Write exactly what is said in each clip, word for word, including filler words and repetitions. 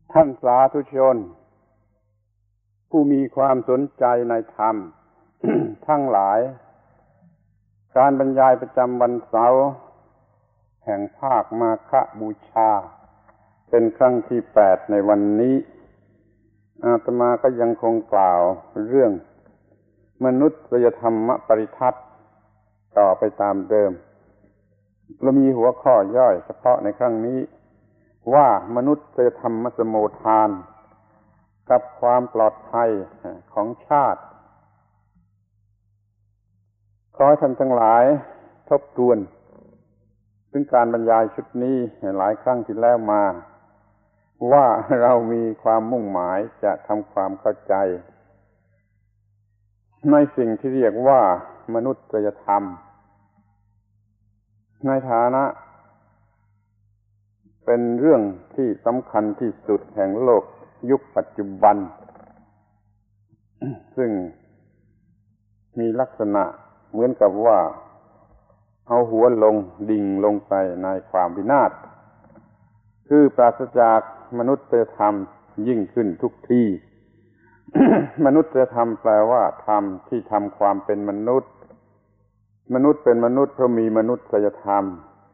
ท่านสาธุชนผู้มีความสนใจในธรรม ทั้งหลายการบรรยายประจำวันเสาร์แห่งภาคมาฆบูชาเป็นครั้งที่แปดในวันนี้อาตมาก็ยังคงกล่าวเรื่องมนุษยธรรมปริทัศน์ต่อไปตามเดิมเรามีหัวข้อย่อยเฉพาะในครั้งนี้ว่ามนุษยธรรมสมุทฐานกับความปลอดภัยของชาติขอให้ท่านทั้งหลายทบทวนถึงการบรรยายชุดนี้หลายครั้งที่แล้วมาว่าเรามีความมุ่งหมายจะทำความเข้าใจในสิ่งที่เรียกว่ามนุษยธรรมในฐานะเป็นเรื่องที่สำคัญที่สุดแห่งโลกยุคปัจจุบัน ซึ่งมีลักษณะเหมือนกับว่าเอาหัวลงดิ่งลงไปในความวินาศคือปราศจากมนุษยธรรมยิ่งขึ้นทุกที มนุษยธรรมแปลว่าธรรมที่ทำความเป็นมนุษย์มนุษย์เป็นมนุษย์เพราะมีมนุษยธรรม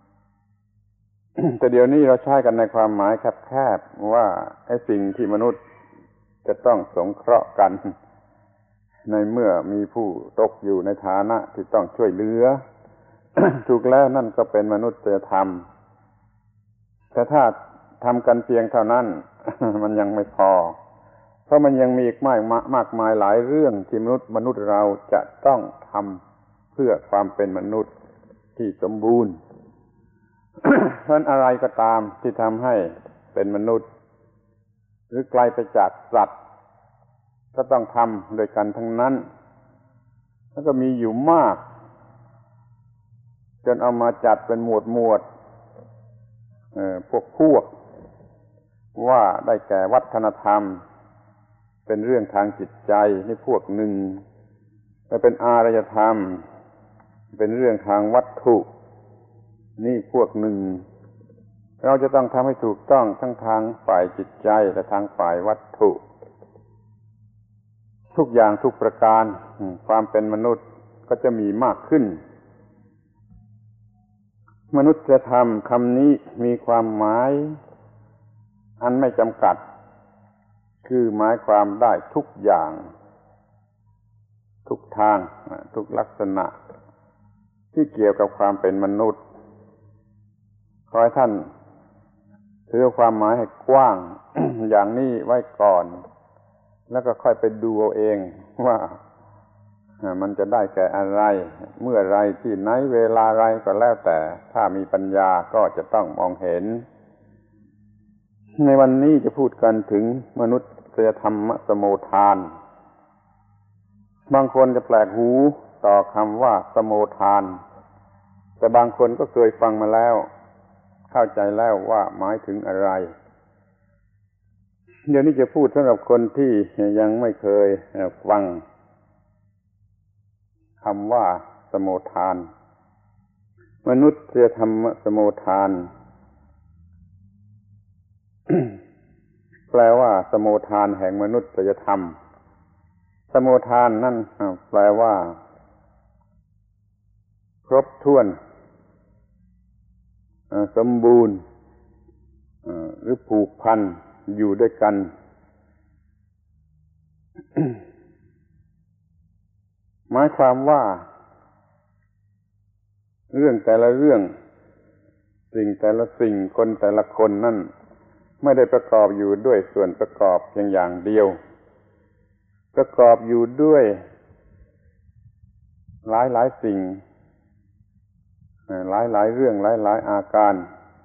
แต่เดี๋ยวนี้เราใช้กันในความหมายแคบๆว่าไอ้สิ่งที่มนุษย์จะต้องสงเคราะห์กันในเมื่อมีผู้ตกอยู่ในฐานะที่ต้องช่วยเหลือ ถูกแล้วนั่นก็เป็นมนุษยธรรมแต่ถ้าทำกันเพียงเท่านั้น มันยังไม่พอเพราะมันยังมีอีกมากมากมายหลายเรื่องที่มนุษย์มนุษย์เราจะต้องทำเพื่อความเป็นมนุษย์ที่สมบูรณ์ เพราะอะไรก็ตามที่ทำให้เป็นมนุษย์หรือไกลไปจากสัตว์ก็ต้องทำโดยกันทั้งนั้นแล้วก็มีอยู่มากจนเอามาจัดเป็นหมวดหมวดเอ่อพวกพวกว่าได้แก่วัฒนธรรมเป็นเรื่องทางจิตใจนี่พวกหนึ่งและเป็นอารยธรรมเป็นเรื่องทางวัตถุนี่พวกหนึ่งเราจะต้องทำให้ถูกต้องทั้งทางฝ่ายจิตใจและทางฝ่ายวัตถุทุกอย่างทุกประการความเป็นมนุษย์ก็จะมีมากขึ้นมนุษยธรรมคำนี้มีความหมายอันไม่จำกัดคือหมายความได้ทุกอย่างทุกทางทุกลักษณะที่เกี่ยวกับความเป็นมนุษย์ขอให้ท่านถือความหมายให้กว้าง อย่างนี้ไว้ก่อนแล้วก็ค่อยไปดูเอาเองว่ามันจะได้แก่อะไรเมื่อไรที่ไหนเวลาไรก็แล้วแต่ถ้ามีปัญญาก็จะต้องมองเห็นในวันนี้จะพูดกันถึงมนุษยธรรมสมุทฐานบางคนจะแปลกหูต่อคำว่าสมุทฐานแต่บางคนก็เคยฟังมาแล้วเข้าใจแล้วว่าหมายถึงอะไรเดี๋ยวนี้จะพูดสำหรับคนที่ยังไม่เคยฟังคำว่าสมุทฐานมนุษยธรรมสมุทฐาน แปลว่าสมุทฐานแห่งมนุษยธรรมสมุทฐานนั่นแปลว่าครบถ้วนสมบูรณ์หรือผูกพันอยู่ด้วยกัน หมายความว่าเรื่องแต่ละเรื่องสิ่งแต่ละสิ่งคนแต่ละคนนั่นไม่ได้ประกอบอยู่ด้วยส่วนประกอบเพียงอย่างเดียวประกอบอยู่ด้วยหลายหลายสิ่งหลายหลายเรื่องหลายหลายอาการ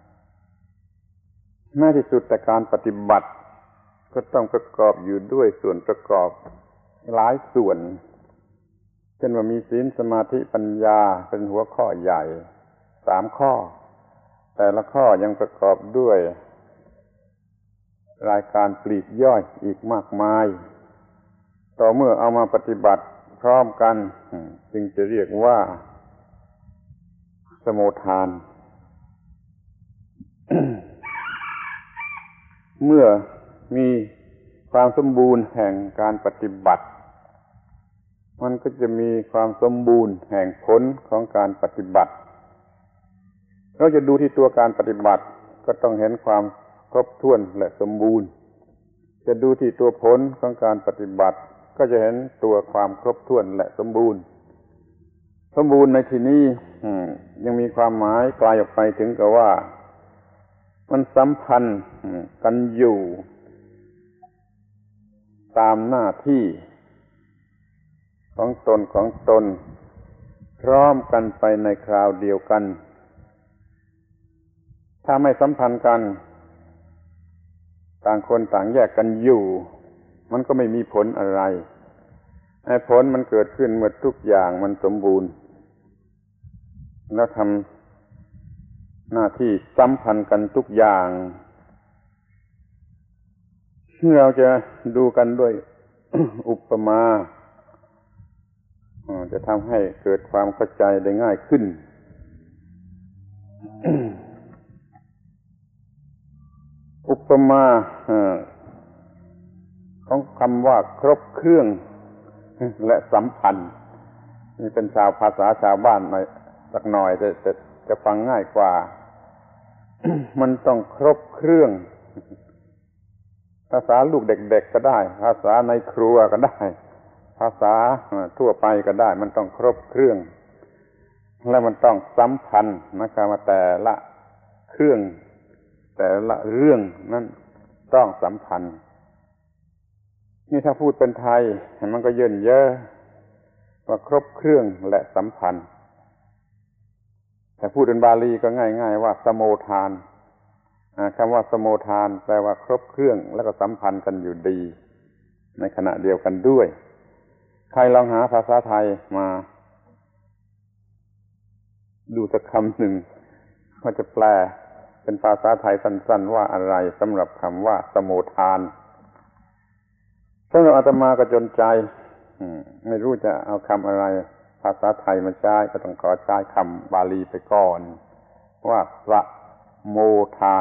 แม้ที่สุดแต่การปฏิบัติก็ต้องประกอบอยู่ด้วยส่วนประกอบหลายส่วนเช่นว่ามีศีลสมาธิปัญญาเป็นหัวข้อใหญ่สามข้อแต่ละข้อยังประกอบด้วยรายการปลีกย่อยอีกมากมายต่อเมื่อเอามาปฏิบัติพร้อมกันจึงจะเรียกว่าสมุทฐาน เมื่อมีความสมบูรณ์แห่งการปฏิบัติมันก็จะมีความสมบูรณ์แห่งผลของการปฏิบัติเราจะดูที่ตัวการปฏิบัติก็ต้องเห็นความครบถ้วนและสมบูรณ์จะดูที่ตัวผลของการปฏิบัติก็จะเห็นตัวความครบถ้วนและสมบูรณ์สมบูรณ์ในที่นี้ยังมีความหมายไกลออกไปถึงกับว่ามันสัมพันธ์กันอยู่ตามหน้าที่ของตนของตนพร้อมกันไปในคราวเดียวกันถ้าไม่สัมพันธ์กันต่างคนต่างแยกกันอยู่มันก็ไม่มีผลอะไรไอ้ผลมันเกิดขึ้นเมื่อทุกอย่างมันสมบูรณ์แล้วทำหน้าที่สัมพันธ์กันทุกอย่างเราจะดูกันด้วย อุปมาจะทำให้เกิดความเข้าใจได้ง่ายขึ้น อุปมาของคำว่าครบเครื่องและสัมพันธ์นี่เป็นชาวภาษาชาวบ้านหน่อยสักหน่อยจะจะจะฟังง่ายกว่า มันต้องครบเครื่องภาษาลูกเด็กๆก็ได้ภาษาในครัวก็ได้ภาษาทั่วไปก็ได้มันต้องครบเครื่องและมันต้องสัมพันธ์นะครับว่าแต่ละเครื่องแต่ละเรื่องนั้นต้องสัมพันธ์นี่ถ้าพูดเป็นไทยมันก็เยินเยอะว่าครบเครื่องและสัมพันธ์แต่พูดเป็นบาลีก็ง่ายๆว่าสโมทานคำว่าสโมทานแปลว่าครบเครื่องแล้วก็สัมพันธ์กันอยู่ดีในขณะเดียวกันด้วยใครลองหาภาษาไทยมาดูสักคำหนึ่งว่าจะแปลเป็นภาษาไทยสั้นๆว่าอะไรสำหรับคำว่าสโมทานสำหรับอาตมาก็จนใจไม่รู้จะเอาคำอะไรภาษาไทยมาใช้ก็ต้องขอใช้คำบาลีไปก่อนว่าสโมทาน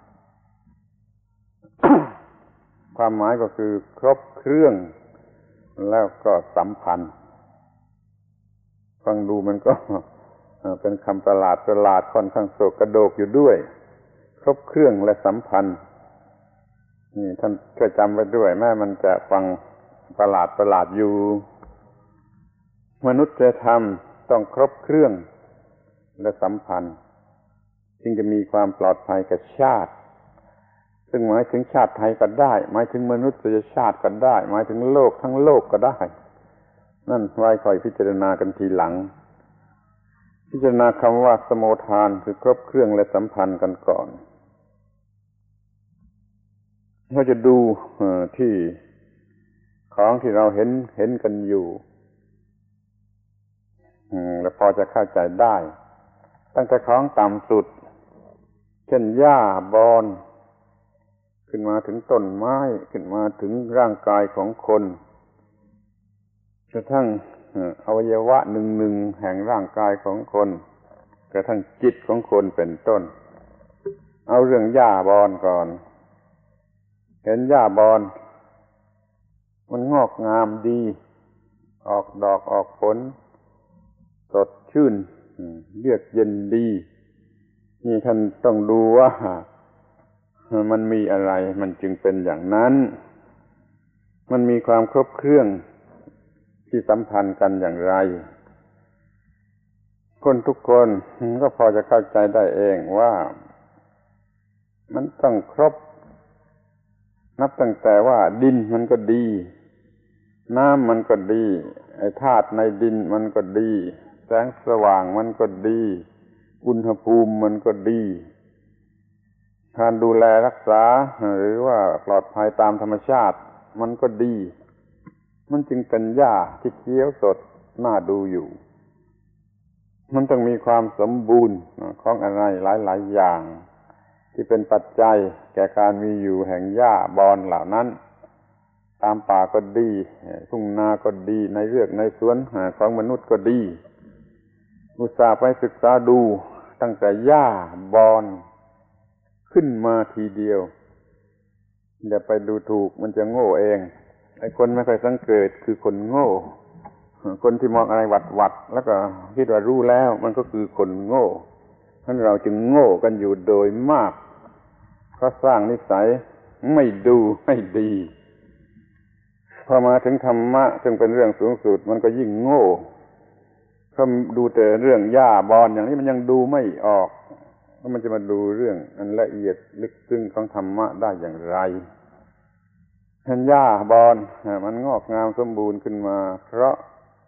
ความหมายก็คือครบเครื่องแล้วก็สัมพันธ์ฟังดูมันก็เป็นคำประหลาดประหลาดค่อนข้างโศกกระโดกอยู่ด้วยครบเครื่องและสัมพันธ์นี่ท่านช่วยจำไว้ด้วยแม้มันจะฟังประหลาดประหลาดอยู่มนุษยธรรมต้องครบเครื่องและสัมพันธ์จึงจะมีความปลอดภัยกับชาติซึ่งหมายถึงชาติไทยก็ได้หมายถึงมนุษยชาติก็ได้หมายถึงโลกทั้งโลกก็ได้นั่นไว้คอยพิจารณากันทีหลังพิจารณาคำว่าสโมทานคือครบเครื่องและสัมพันธ์กันก่อนเราจะดูที่ของที่เราเห็นเห็นกันอยู่แล้วพอจะเข้าใจได้ตั้งแต่ของต่ำสุดเช่นหญ้าบอนขึ้นมาถึงต้นไม้ขึ้นมาถึงร่างกายของคนกระทั่งอวัยวะหนึ่งๆแห่งร่างกายของคนกระทั่งจิตของคนเป็นต้นเอาเรื่องหญ้าบอนก่อนเห็นหญ้าบอนมันงอกงามดีออกดอกออกผลสดชื่นเยือกเย็นดีนี่ท่านต้องดูว่ามันมีอะไรมันจึงเป็นอย่างนั้นมันมีความครบเครื่องที่สัมพันธ์กันอย่างไรคนทุกคนก็พอจะเข้าใจได้เองว่ามันต้องครบนับตั้งแต่ว่าดินมันก็ดีน้ำมันก็ดีไอ้ธาตุในดินมันก็ดีแสงสว่างมันก็ดีอุณหภูมิมันก็ดีการดูแลรักษาหรือว่าปลอดภัยตามธรรมชาติมันก็ดีมันจึงเป็นหญ้าที่เขียวสดน่าดูอยู่มันต้องมีความสมบูรณ์ของอะไรหลายๆอย่างที่เป็นปัจจัยแก่การมีอยู่แห่งหญ้าบอนเหล่านั้นตามป่าก็ดีทุ่งนาก็ดีในเรือกในสวนของมนุษย์ก็ดีอุตส่าห์ไปศึกษาดูตั้งแต่หญ้าบอนขึ้นมาทีเดียวอย่าไปดูถูกมันจะโง่เองไอ้คนไม่ค่อยสังเกตคือคนโง่คนที่มองอะไรหวัดๆแล้วก็คิดว่ารู้แล้วมันก็คือคนโง่ฉะนั้นเราจึงโง่กันอยู่โดยมากเพราะสร้างนิสัยไม่ดูให้ดีพอมาถึงธรรมะซึ่งเป็นเรื่องสูงสุดมันก็ยิ่งโง่ถ้าดูแต่เรื่องหญ้าบอนอย่างนี้มันยังดูไม่ออกแล้วมันจะมาดูเรื่องอันละเอียดลึกซึ้งของธรรมะได้อย่างไรเห็นหญ้าบอนมันงอกงามสมบูรณ์ขึ้นมาเพราะ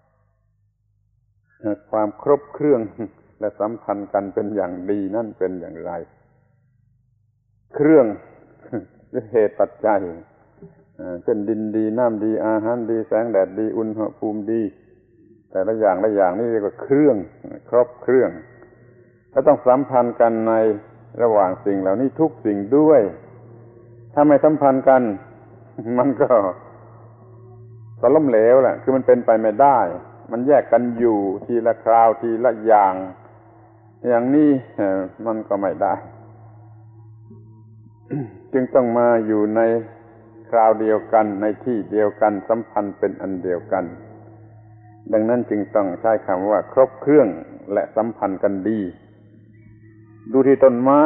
ความครบเครื่องและสัมพันธ์กันเป็นอย่างดีนั่นเป็นอย่างไรเครื่องหรือเหตุปัจจัยเช่นดินดีน้ำดีอาหารดีแสงแดดดีอุณหภูมิดีแต่ละอย่างละอย่างนี่เรียกว่าเครื่องครบเครื่องแล้วต้องสัมพันธ์กันในระหว่างสิ่งเหล่านี้ทุกสิ่งด้วยถ้าไม่สัมพันธ์กันมันก็สล้มเหลวแหละคือมันเป็นไปไม่ได้มันแยกกันอยู่ทีละคราวทีละอย่างอย่างนี้มันก็ไม่ได้ จึงต้องมาอยู่ในคราวเดียวกันในที่เดียวกันสัมพันธ์เป็นอันเดียวกันดังนั้นจึงต้องใช้คำว่าครบเครื่องและสัมพันธ์กันดีดูที่ต้นไม้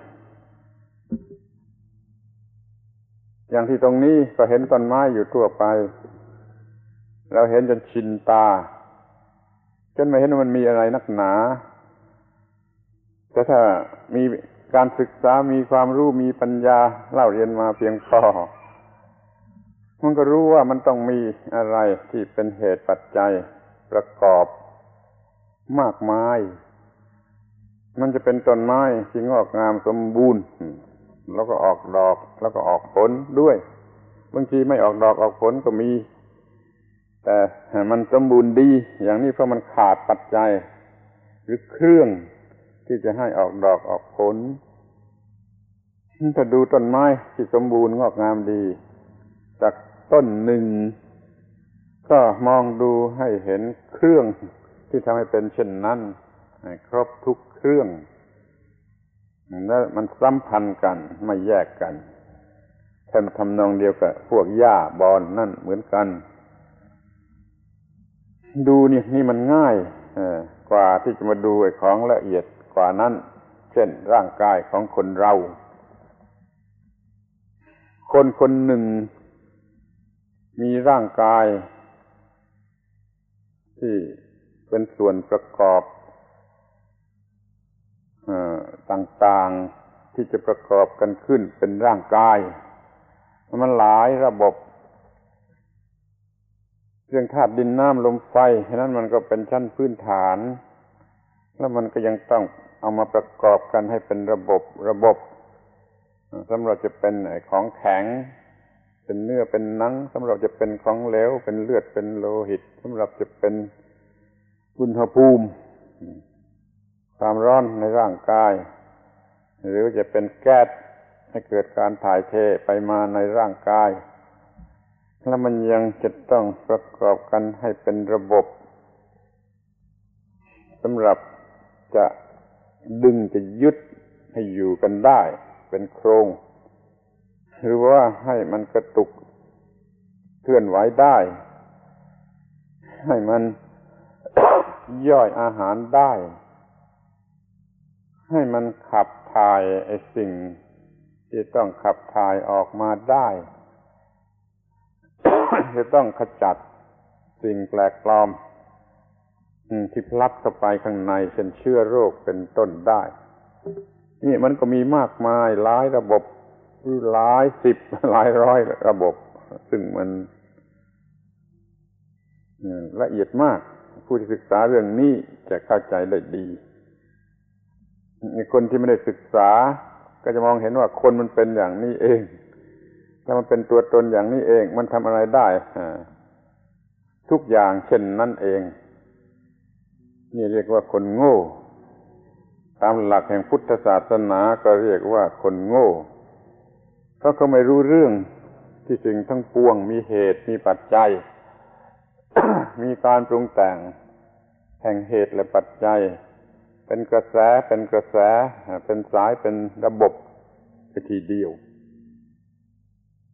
อย่างที่ตรงนี้ก็เห็นต้นไม้อยู่ทั่วไปเราเห็นจนชินตาจนไม่เห็นว่ามันมีอะไรนักหนาแต่ถ้ามีการศึกษามีความรู้มีปัญญาเล่าเรียนมาเพียงพอมันก็รู้ว่ามันต้องมีอะไรที่เป็นเหตุปัจจัยประกอบมากมายมันจะเป็นต้นไม้ที่งอกงามสมบูรณ์แล้วก็ออกดอกแล้วก็ออกผลด้วยบางทีไม่ออกดอกออกผลก็มีแต่มันสมบูรณ์ดีอย่างนี้เพราะมันขาดปัจจัยหรือเครื่องที่จะให้ออกดอกออกผลถ้าดูต้นไม้ที่สมบูรณ์งอกงามดีจากต้นหนึ่งก็มองดูให้เห็นเครื่องที่ทำให้เป็นเช่นนั้นให้ครบทุกเครื่องแล้วมันสัมพันธ์กันไม่แยกกันแทนทำนองเดียวกับพวกหญ้าบอนนั่นเหมือนกันดูนี่นี่มันง่ายกว่าที่จะมาดูไอ้ของละเอียดกว่านั้นเช่นร่างกายของคนเราคนคนหนึ่งมีร่างกายที่เป็นส่วนประกอบต่างๆที่จะประกอบกันขึ้นเป็นร่างกายมันหลายระบบเรื่องธาตุดินน้ำลมไฟฉะนั้นมันก็เป็นชั้นพื้นฐานแล้วมันก็ยังต้องเอามาประกอบกันให้เป็นระบบระบบสำหรับจะเป็นของแข็งเป็นเนื้อเป็นหนังสำหรับจะเป็นของเหลวเป็นเลือดเป็นโลหิตสำหรับจะเป็นอุณหภูมิความร้อนในร่างกายหรือจะเป็นแก๊สให้เกิดการถ่ายเทไปมาในร่างกายแล้วมันยังจะต้องประกอบกันให้เป็นระบบสำหรับจะดึงจะยึดให้อยู่กันได้เป็นโครงหรือว่าให้มันกระตุกเคลื่อนไหวได้ให้มันย่อยอาหารได้ให้มันขับถ่ายไอ้สิ่งที่ต้องขับถ่ายออกมาได้ จะต้องขจัดสิ่งแปลกปลอมที่พลัดเข้าไปข้างในเช่นเชื้อโรคเป็นต้นได้นี่มันก็มีมากมายหลายระบบหลายสิบหลายร้อยระบบซึ่งมันละเอียดมากผู้ที่ศึกษาเรื่องนี้จะเข้าใจได้ดีคนที่ไม่ได้ศึกษาก็จะมองเห็นว่าคนมันเป็นอย่างนี้เองถ้ามันเป็นตัวตนอย่างนี้เองมันทำอะไรได้ทุกอย่างเช่นนั้นเองนี่เรียกว่าคนโง่ตามหลักแห่งพุทธศาสนาก็เรียกว่าคนโง่เพราะเขาไม่รู้เรื่องที่สิ่งทั้งปวงมีเหตุมีปัจจัย มีการปรุงแต่งแห่งเหตุและปัจจัยเป็นกระแสเป็นกระแสเป็นสายเป็นระบบไปทีเดียว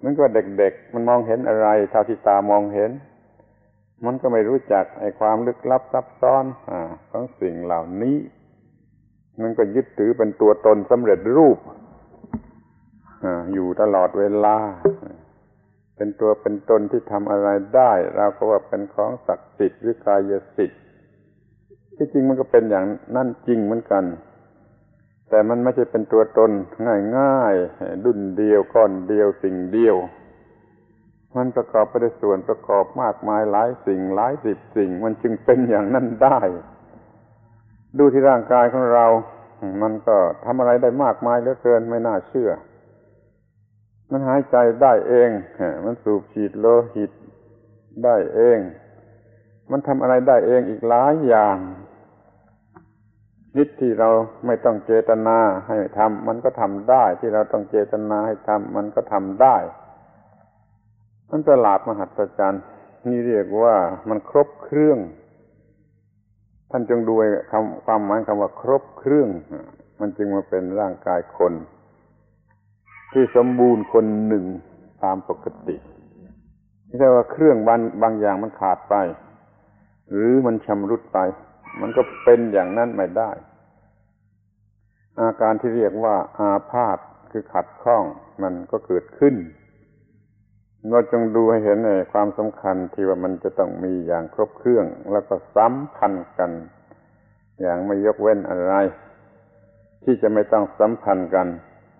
มันก็เด็กๆมันมองเห็นอะไรเท่าที่ตามองเห็นมันก็ไม่รู้จักไอ้ความลึกลับซับซ้อนอ่าของสิ่งเหล่านี้มันก็ยึดถือเป็นตัวตนสำเร็จรูปอ่าอยู่ตลอดเวลาเป็นตัวเป็นตนที่ทำอะไรได้เราก็ว่าเป็นของศักดิ์สิทธิ์หรือกายสิทธิ์ที่จริงมันก็เป็นอย่างนั่นจริงเหมือนกันแต่มันไม่ใช่เป็นตัวตนง่ายๆดุ่นเดียวก้อนเดียวสิ่งเดียวมันประกอบไปด้วยส่วนประกอบมากมายหลายสิ่งหลายสิบสิ่งมันจึงเป็นอย่างนั้นได้ดูที่ร่างกายของเรามันก็ทำอะไรได้มากมายเหลือเกินไม่น่าเชื่อมันหายใจได้เองมันสูบฉีดโลหิตได้เองมันทำอะไรได้เองอีกหลายอย่างนิดที่เราไม่ต้องเจตนาให้ทำมันก็ทำได้ที่เราต้องเจตนาให้ทำมันก็ทำได้มันประหลาดมหัศจรรย์นี่เรียกว่ามันครบเครื่องท่านจงดูคำความหมายคำว่าครบเครื่องมันจึงมาเป็นร่างกายคนที่สมบูรณ์คนหนึ่งตามปกติไม่ใช่ว่าเครื่องบางบางอย่างมันขาดไปหรือมันชำรุดไปมันก็เป็นอย่างนั้นไม่ได้อาการที่เรียกว่าอาพาธคือขัดข้องมันก็เกิดขึ้นเราจงดูให้เห็นในความสำคัญที่ว่ามันจะต้องมีอย่างครบเครื่องแล้วก็สัมพันธ์กันอย่างไม่ยกเว้นอะไรที่จะไม่ต้องสัมพันธ์กัน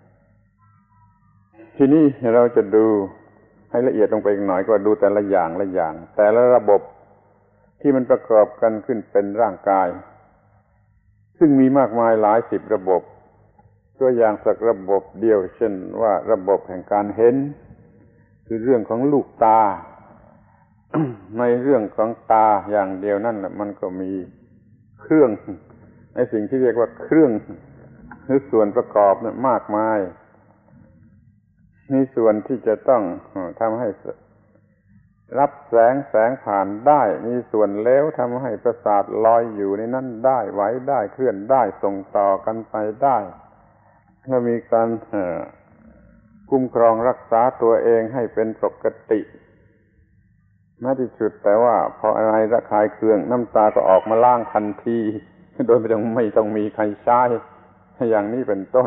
ทีนี้เราจะดูให้ละเอียดลงไปอีกหน่อยก็ดูแต่ละอย่างละอย่างแต่ละระบบที่มันประกอบกันขึ้นเป็นร่างกายซึ่งมีมากมายหลายสิบระบบตัวอย่างสักระบบเดียวเช่นว่าระบบแห่งการเห็นคือเรื่องของลูกตา ในเรื่องของตาอย่างเดียวนั่นแหละมันก็มีเครื่องในสิ่งที่เรียกว่าเครื่องหรือส่วนประกอบเนี่ยมากมายมีส่วนที่จะต้องทำให้รับแสงแสงผ่านได้มีส่วนเลี้ยวทำให้ประสาทลอยอยู่ในนั้นได้ไหวได้เคลื่อนได้ส่งต่อกันไปได้และมีการคุ้มครองรักษาตัวเองให้เป็นปกติแม้ที่สุดแต่ว่าพออะไรระคายเคืองน้ำตาก็ออกมาล้างทันทีโดยไม่ต้องไม่ต้องมีใครใช้อย่างนี้เป็นต้น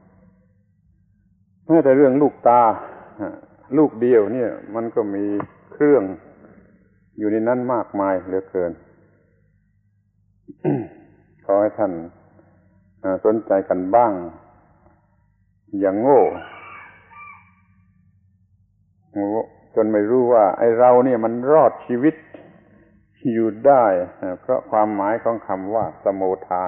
แม้แต่เรื่องลูกตาลูกเดียวเนี่ยมันก็มีเครื่องอยู่ในนั้นมากมายเหลือเกิน ขอให้ท่านสนใจกันบ้างอย่างโง่จนไม่รู้ว่าไอ้เราเนี่ยมันรอดชีวิตอยู่ได้เพราะความหมายของคำว่าสโมทาน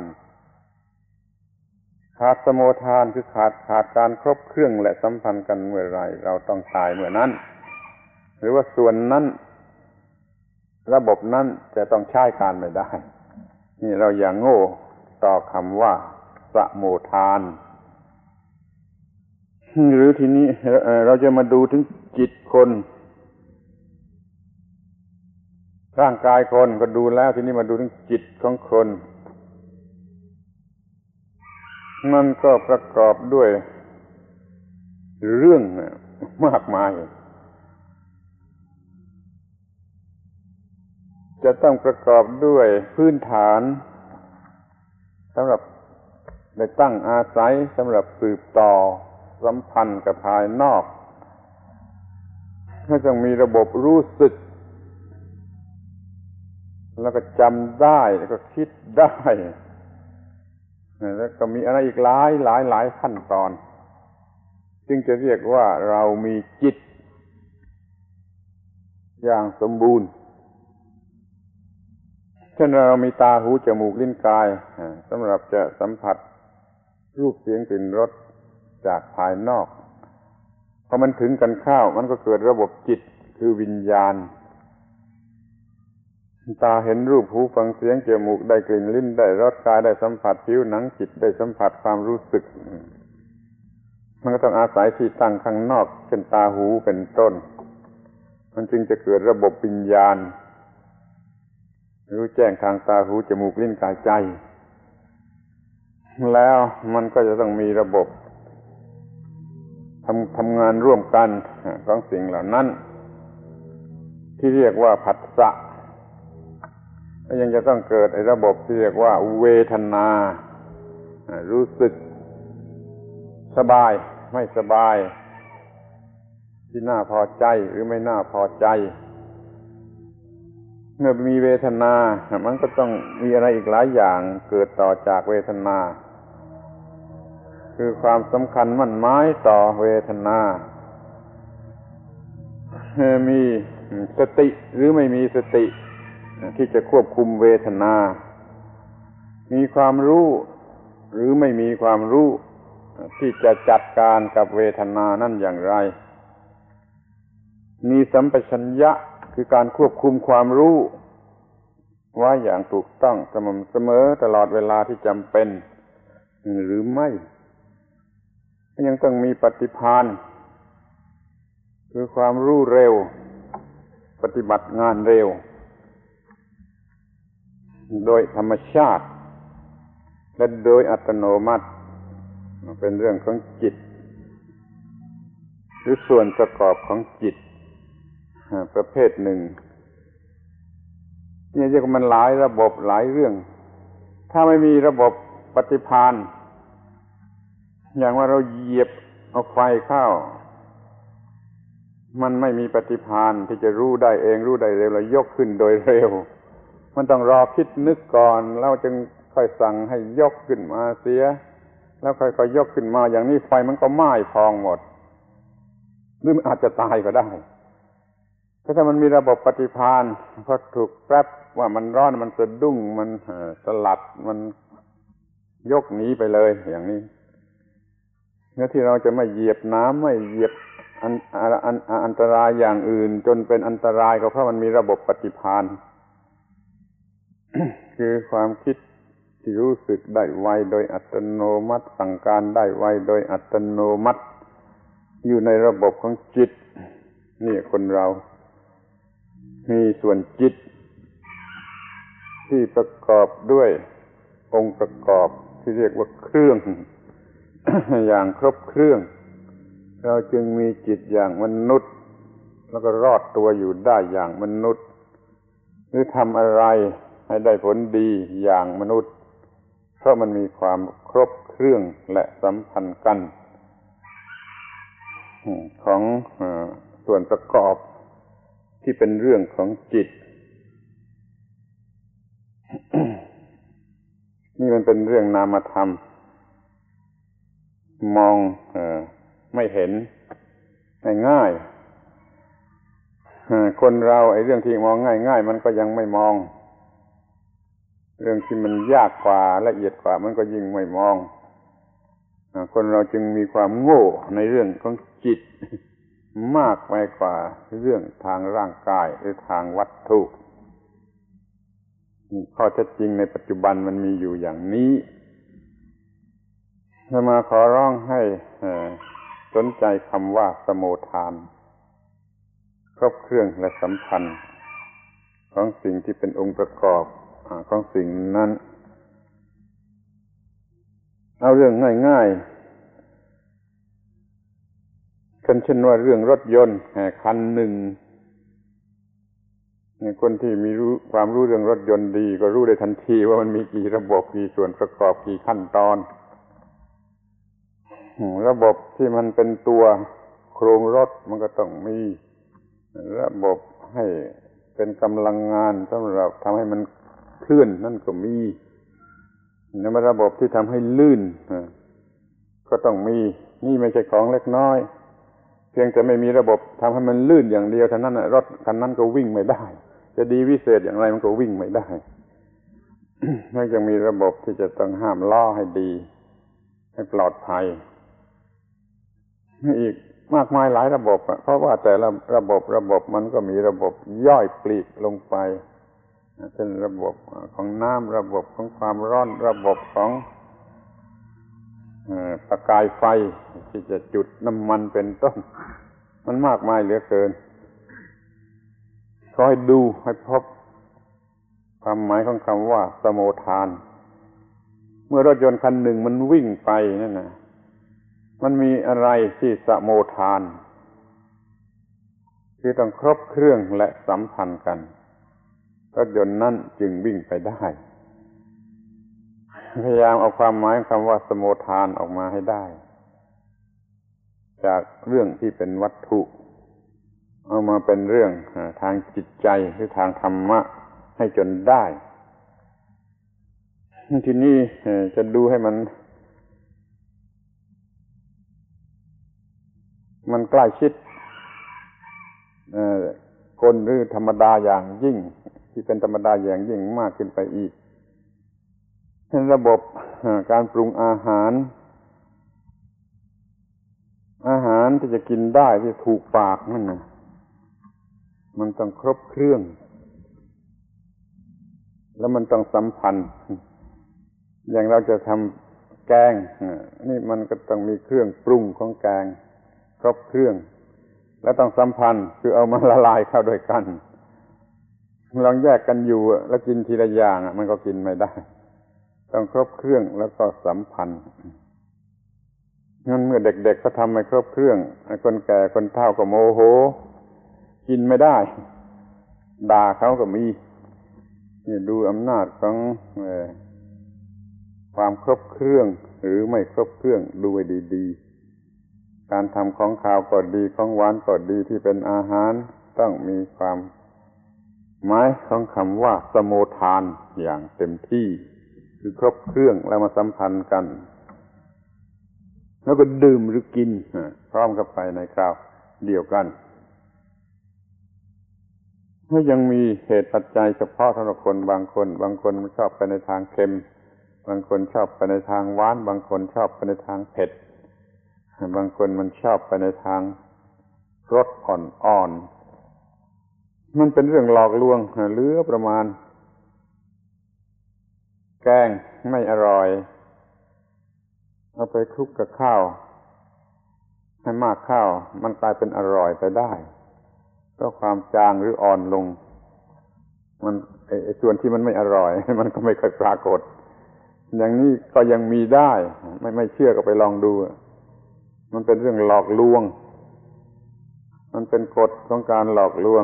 ขาดสโมทานคือขาดขาดการครบเครื่องและสัมพันธ์กันเมื่อไรเราต้องตายเมื่อนั้นหรือว่าส่วนนั้นระบบนั้นจะต้องใช้การไม่ได้นี่เราอย่าโง่ต่อคำว่าสโมทานหรือทีนี้เราจะมาดูถึงจิตคนร่างกายคนก็ดูแล้วทีนี้มาดูถึงจิตของคนมันก็ประกอบด้วยเรื่องมากมายจะต้องประกอบด้วยพื้นฐานสำหรับได้ตั้งอาศัยสำหรับสืบต่อสัมพันธ์กับภายนอกก็ต้องมีระบบรู้สึกแล้วก็จำได้แล้วก็คิดได้แล้วก็มีอะไรอีกหลายหลายหลายขั้นตอนจึงจะเรียกว่าเรามีจิตอย่างสมบูรณ์เช่นเรามีตาหูจมูกลิ้นกายสำหรับจะสัมผัสรูปเสียงกลิ่นรสจากภายนอกพอมันถึงกันเข้ามันก็เกิดระบบจิตคือวิญญาณตาเห็นรูปหูฟังเสียงจมูกได้กลิ่นลิ้นได้รสกายได้สัมผัสผิวหนังจิตได้สัมผัสความรู้สึกมันก็ต้องอาศัยที่ตั้งข้างนอกเช่นตาหูเป็นต้นมันจึงจะเกิดระบบวิญญาณรู้แจ้งทางตาหูจมูกลิ้นกายใจแล้วมันก็จะต้องมีระบบทำทำงานร่วมกันของสิ่งเหล่านั้นที่เรียกว่าผัสสะแล้วยังจะต้องเกิดไอ้ระบบที่เรียกว่าเวทนารู้สึกสบายไม่สบายที่น่าพอใจหรือไม่น่าพอใจเมื่อมีเวทนามันก็ต้องมีอะไรอีกหลายอย่างเกิดต่อจากเวทนาคือความสำคัญมั่นหมายต่อเวทนามีสติหรือไม่มีสติที่จะควบคุมเวทนามีความรู้หรือไม่มีความรู้ที่จะจัดการกับเวทนานั่นอย่างไรมีสัมปชัญญะคือการควบคุมความรู้ไว้อย่างถูกต้องสม่ำเสมอตลอดเวลาที่จำเป็นหรือไม่ยังต้องมีปฏิภาณคือความรู้เร็วปฏิบัติงานเร็วโดยธรรมชาติและโดยอัตโนมัติเป็นเรื่องของจิตหรือส่วนประกอบของจิตประเภทหนึ่งนี่เรียกว่ามันหลายระบบหลายเรื่องถ้าไม่มีระบบปฏิภาณอย่างว่าเราเหยียบเอาไฟเข้ามันไม่มีปฏิภาณที่จะรู้ได้เองรู้ได้เร็วแล้วยกขึ้นโดยเร็วมันต้องรอคิดนึกก่อนแล้วจึงค่อยสั่งให้ยกขึ้นมาเสียแล้วค่อยๆยกขึ้นมาอย่างนี้ไฟมันก็ไหม้พองหมดหรือมันอาจจะตายก็ได้ถ้ามันมีระบบปฏิภาณพอถูกแป๊บว่ามันร้อนมันสะดุ้งมันสลัดมันยกหนีไปเลยอย่างนี้เนื้อที่เราจะไม่เหยียบน้ำไม่เหยียบอันอันอันตรายอย่างอื่นจนเป็นอันตรายก็เพราะมันมีระบบปฏิภาณ คือความคิดที่รู้สึกได้ไวโดยอัตโนมัติสั่งการได้ไวโดยอัตโนมัติอยู่ในระบบของจิตนี่คนเรามีส่วนจิตที่ประกอบด้วยองค์ประกอบที่เรียกว่าเครื่อง อย่างครบเครื่องเราจึงมีจิตอย่างมนุษย์แล้วก็รอดตัวอยู่ได้อย่างมนุษย์หรือทำอะไรให้ได้ผลดีอย่างมนุษย์เพราะมันมีความครบเครื่องและสัมพันธ์กันของส่วนประกอบที่เป็นเรื่องของจิต นี่มันเป็นเรื่องนามธรรมมองเอ่อไม่เห็นง่ายๆคนเราไอ้เรื่องที่มองง่ายๆมันก็ยังไม่มองเรื่องที่มันยากกว่าละเอียดกว่ามันก็ยิ่งไม่มองคนเราจึงมีความโง่ในเรื่องของจิตมากไปกว่าเรื่องทางร่างกายหรือทางวัตถุข้อเท็จจริงในปัจจุบันมันมีอยู่อย่างนี้จะมาขอร้องให้สนใจคำว่าสมุทฐานครบเครื่องและสัมพันธ์ของสิ่งที่เป็นองค์ประกอบของสิ่งนั้นเอาเรื่องง่ายๆกันเช่นว่าเรื่องรถยนต์คันหนึ่งคนที่มีรู้ความรู้เรื่องรถยนต์ดีก็รู้ได้ทันทีว่ามันมีกี่ระบบกี่ส่วนประกอบกี่ขั้นตอนระบบที่มันเป็นตัวโครงรถมันก็ต้องมีระบบให้เป็นกำลังงานสำหรับทำให้มันเคลื่อนนั่นก็มีแล้วระบบที่ทำให้ลื่นก็ต้องมีนี่ไม่ใช่ของเล็กน้อยเพียงแต่ไม่มีระบบทำให้มันลื่นอย่างเดียวเท่านั้นรถคันนั้นก็วิ่งไม่ได้จะดีวิเศษอย่างไรมันก็วิ่งไม่ได้ มันจะมีระบบที่จะต้องห้ามล้อให้ดีให้ปลอดภัยอีกมากมายหลายระบบเพราะว่าแต่ละระบบระบบมันก็มีระบบย่อยปลีกลงไปเช่นระบบของน้ำระบบของความร้อนระบบของประกายไฟที่จะจุดน้ำมันเป็นต้นมันมากมายเหลือเกินขอให้ดูให้พบความหมายของคำว่าสมุทฐานเมื่อรถยนต์คันหนึ่งมันวิ่งไปนั่นนะมันมีอะไรที่สมโภชานคือต้องครบเครื่องและสัมพันธ์กันรถยนต์นั่นจึงวิ่งไปได้พยายามเอาความหมายคำว่าสมโภชานออกมาให้ได้จากเรื่องที่เป็นวัตถุเอามาเป็นเรื่องทางจิตใจหรือทางธรรมะให้จนได้ทีนี้จะดูให้มันมันใกล้ชิดคนหรือธรรมดาอย่างยิ่งที่เป็นธรรมดาอย่างยิ่งมากขึ้นไปอีกเป็นระบบการปรุงอาหารอาหารที่จะกินได้ที่ถูกปากนั่นนะมันต้องครบเครื่องแล้วมันต้องสัมพันธ์อย่างเราจะทำแกงนี่มันก็ต้องมีเครื่องปรุงของแกงครบเครื่องแล้วต้องสัมพันธ์คือเอามาละลายเข้าด้วยกันลองแยกกันอยู่แล้วกินทีละอย่างมันก็กินไม่ได้ต้องครบเครื่องแล้วก็สัมพันธ์งั้นเมื่อเด็กๆเขาทำไม่ครบเครื่องคนแก่คนเฒ่าก็โมโหกินไม่ได้ด่าเขาก็มีนี่ดูอำนาจของความครบเครื่องหรือไม่ครบเครื่องดูให้ดีๆการทำของข้าวก็ดีของหวานก็ดีที่เป็นอาหารต้องมีความหมายของคำว่าสมโภชานอย่างเต็มที่คือครบเครื่องแล้วมาสัมพันธ์กันแล้วก็ดื่มหรือกินพร้อมกันไปในคราวเดียวกันก็ยังมีเหตุปัจจัยเฉพาะสำหรับคนบางคนบางคนมันชอบไปในทางเค็มบางคนชอบไปในทางหวานบางคนชอบไปในทางเผ็ดบางคนมันชอบไปในทางรสอ่อนๆมันเป็นเรื่องหลอกลวงเหลือประมาณแกงไม่อร่อยเอาไปคลุกกับข้าวให้มากข้าวมันกลายเป็นอร่อยไปได้เพราะความจางหรืออ่อนลงมันไอ้ส่วนที่มันไม่อร่อยมันก็ไม่ค่อยปรากฏอย่างนี้ก็ยังมีได้ไม่ไม่เชื่อก็ไปลองดูมันเป็นเรื่องหลอกลวงมันเป็นกฎของการหลอกลวง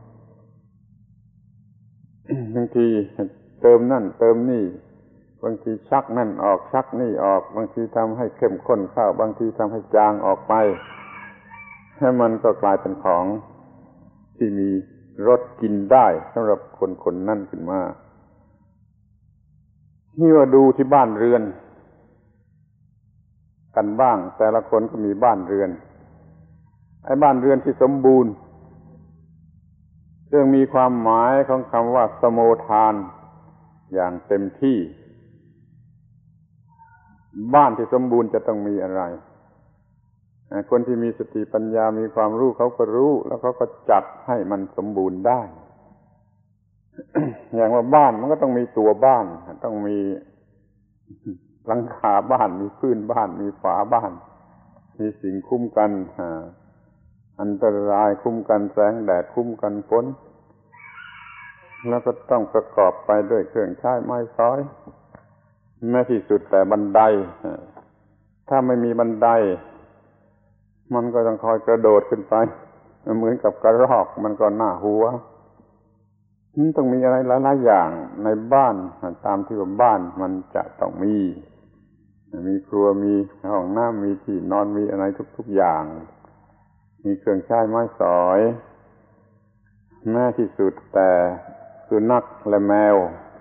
บางทีเติมนั่นเติมนี่บางทีชักนั่นออกชักนี่ออกบางทีทำให้เข้มข้นข้าวบางทีทำให้จางออกไปให้มันก็กลายเป็นของที่มีรสกินได้สำหรับคนคนนั่นขึ้นมานี่ว่าดูที่บ้านเรือนกันบ้างแต่ละคนก็มีบ้านเรือนไอ้บ้านเรือนที่สมบูรณ์ซึ่งมีความหมายของคำว่าสมโภชานอย่างเต็มที่บ้านที่สมบูรณ์จะต้องมีอะไรคนที่มีสติปัญญามีความรู้เขาก็รู้แล้วเขาก็จัดให้มันสมบูรณ์ได้ อย่างว่าบ้านมันก็ต้องมีตัวบ้านต้องมีหลังคาบ้านมีพื้นบ้านมีฝาบ้านมีสิ่งคุ้มกันอันตรายคุ้มกันแสงแดดคุ้มกันฝนแล้วก็ต้องประกอบไปด้วยเครื่องใช้ไม้สอยแม้ที่สุดแต่บันไดถ้าไม่มีบันไดมันก็ต้องคอยกระโดดขึ้นไปเหมือนกับกระรอกมันก็น่าหัวมันต้องมีอะไรหลายๆอย่างในบ้านตามที่ว่าบ้านมันจะต้องมีมีครัวมีห้องน้ำมีที่นอนมีอะไรทุกๆอย่างมีเครื่องใช้ไม้สอยแม้ที่สุดแต่สุนัขและแมว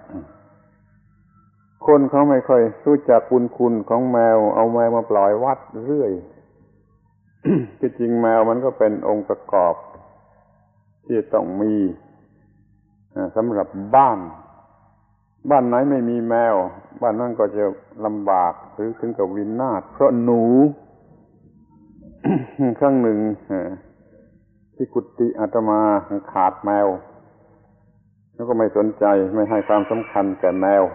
คนเขาไม่ค่อยรู้จักบุญคุณของแมวเอาแมวมาปล่อยวัดเรื่อย ที่จริงแมวมันก็เป็นองค์ประกอบที่ต้องมีสำหรับบ้านบ้านไหนไม่มีแมวบ้านนั้นก็จะลำบากหรือถึงกับวินาศเพราะหนู ครั้งหนึ่งที่กุฏิอาตมาขาดแมวแล้วก็ไม่สนใจไม่ให้ความสำคัญแก่แมว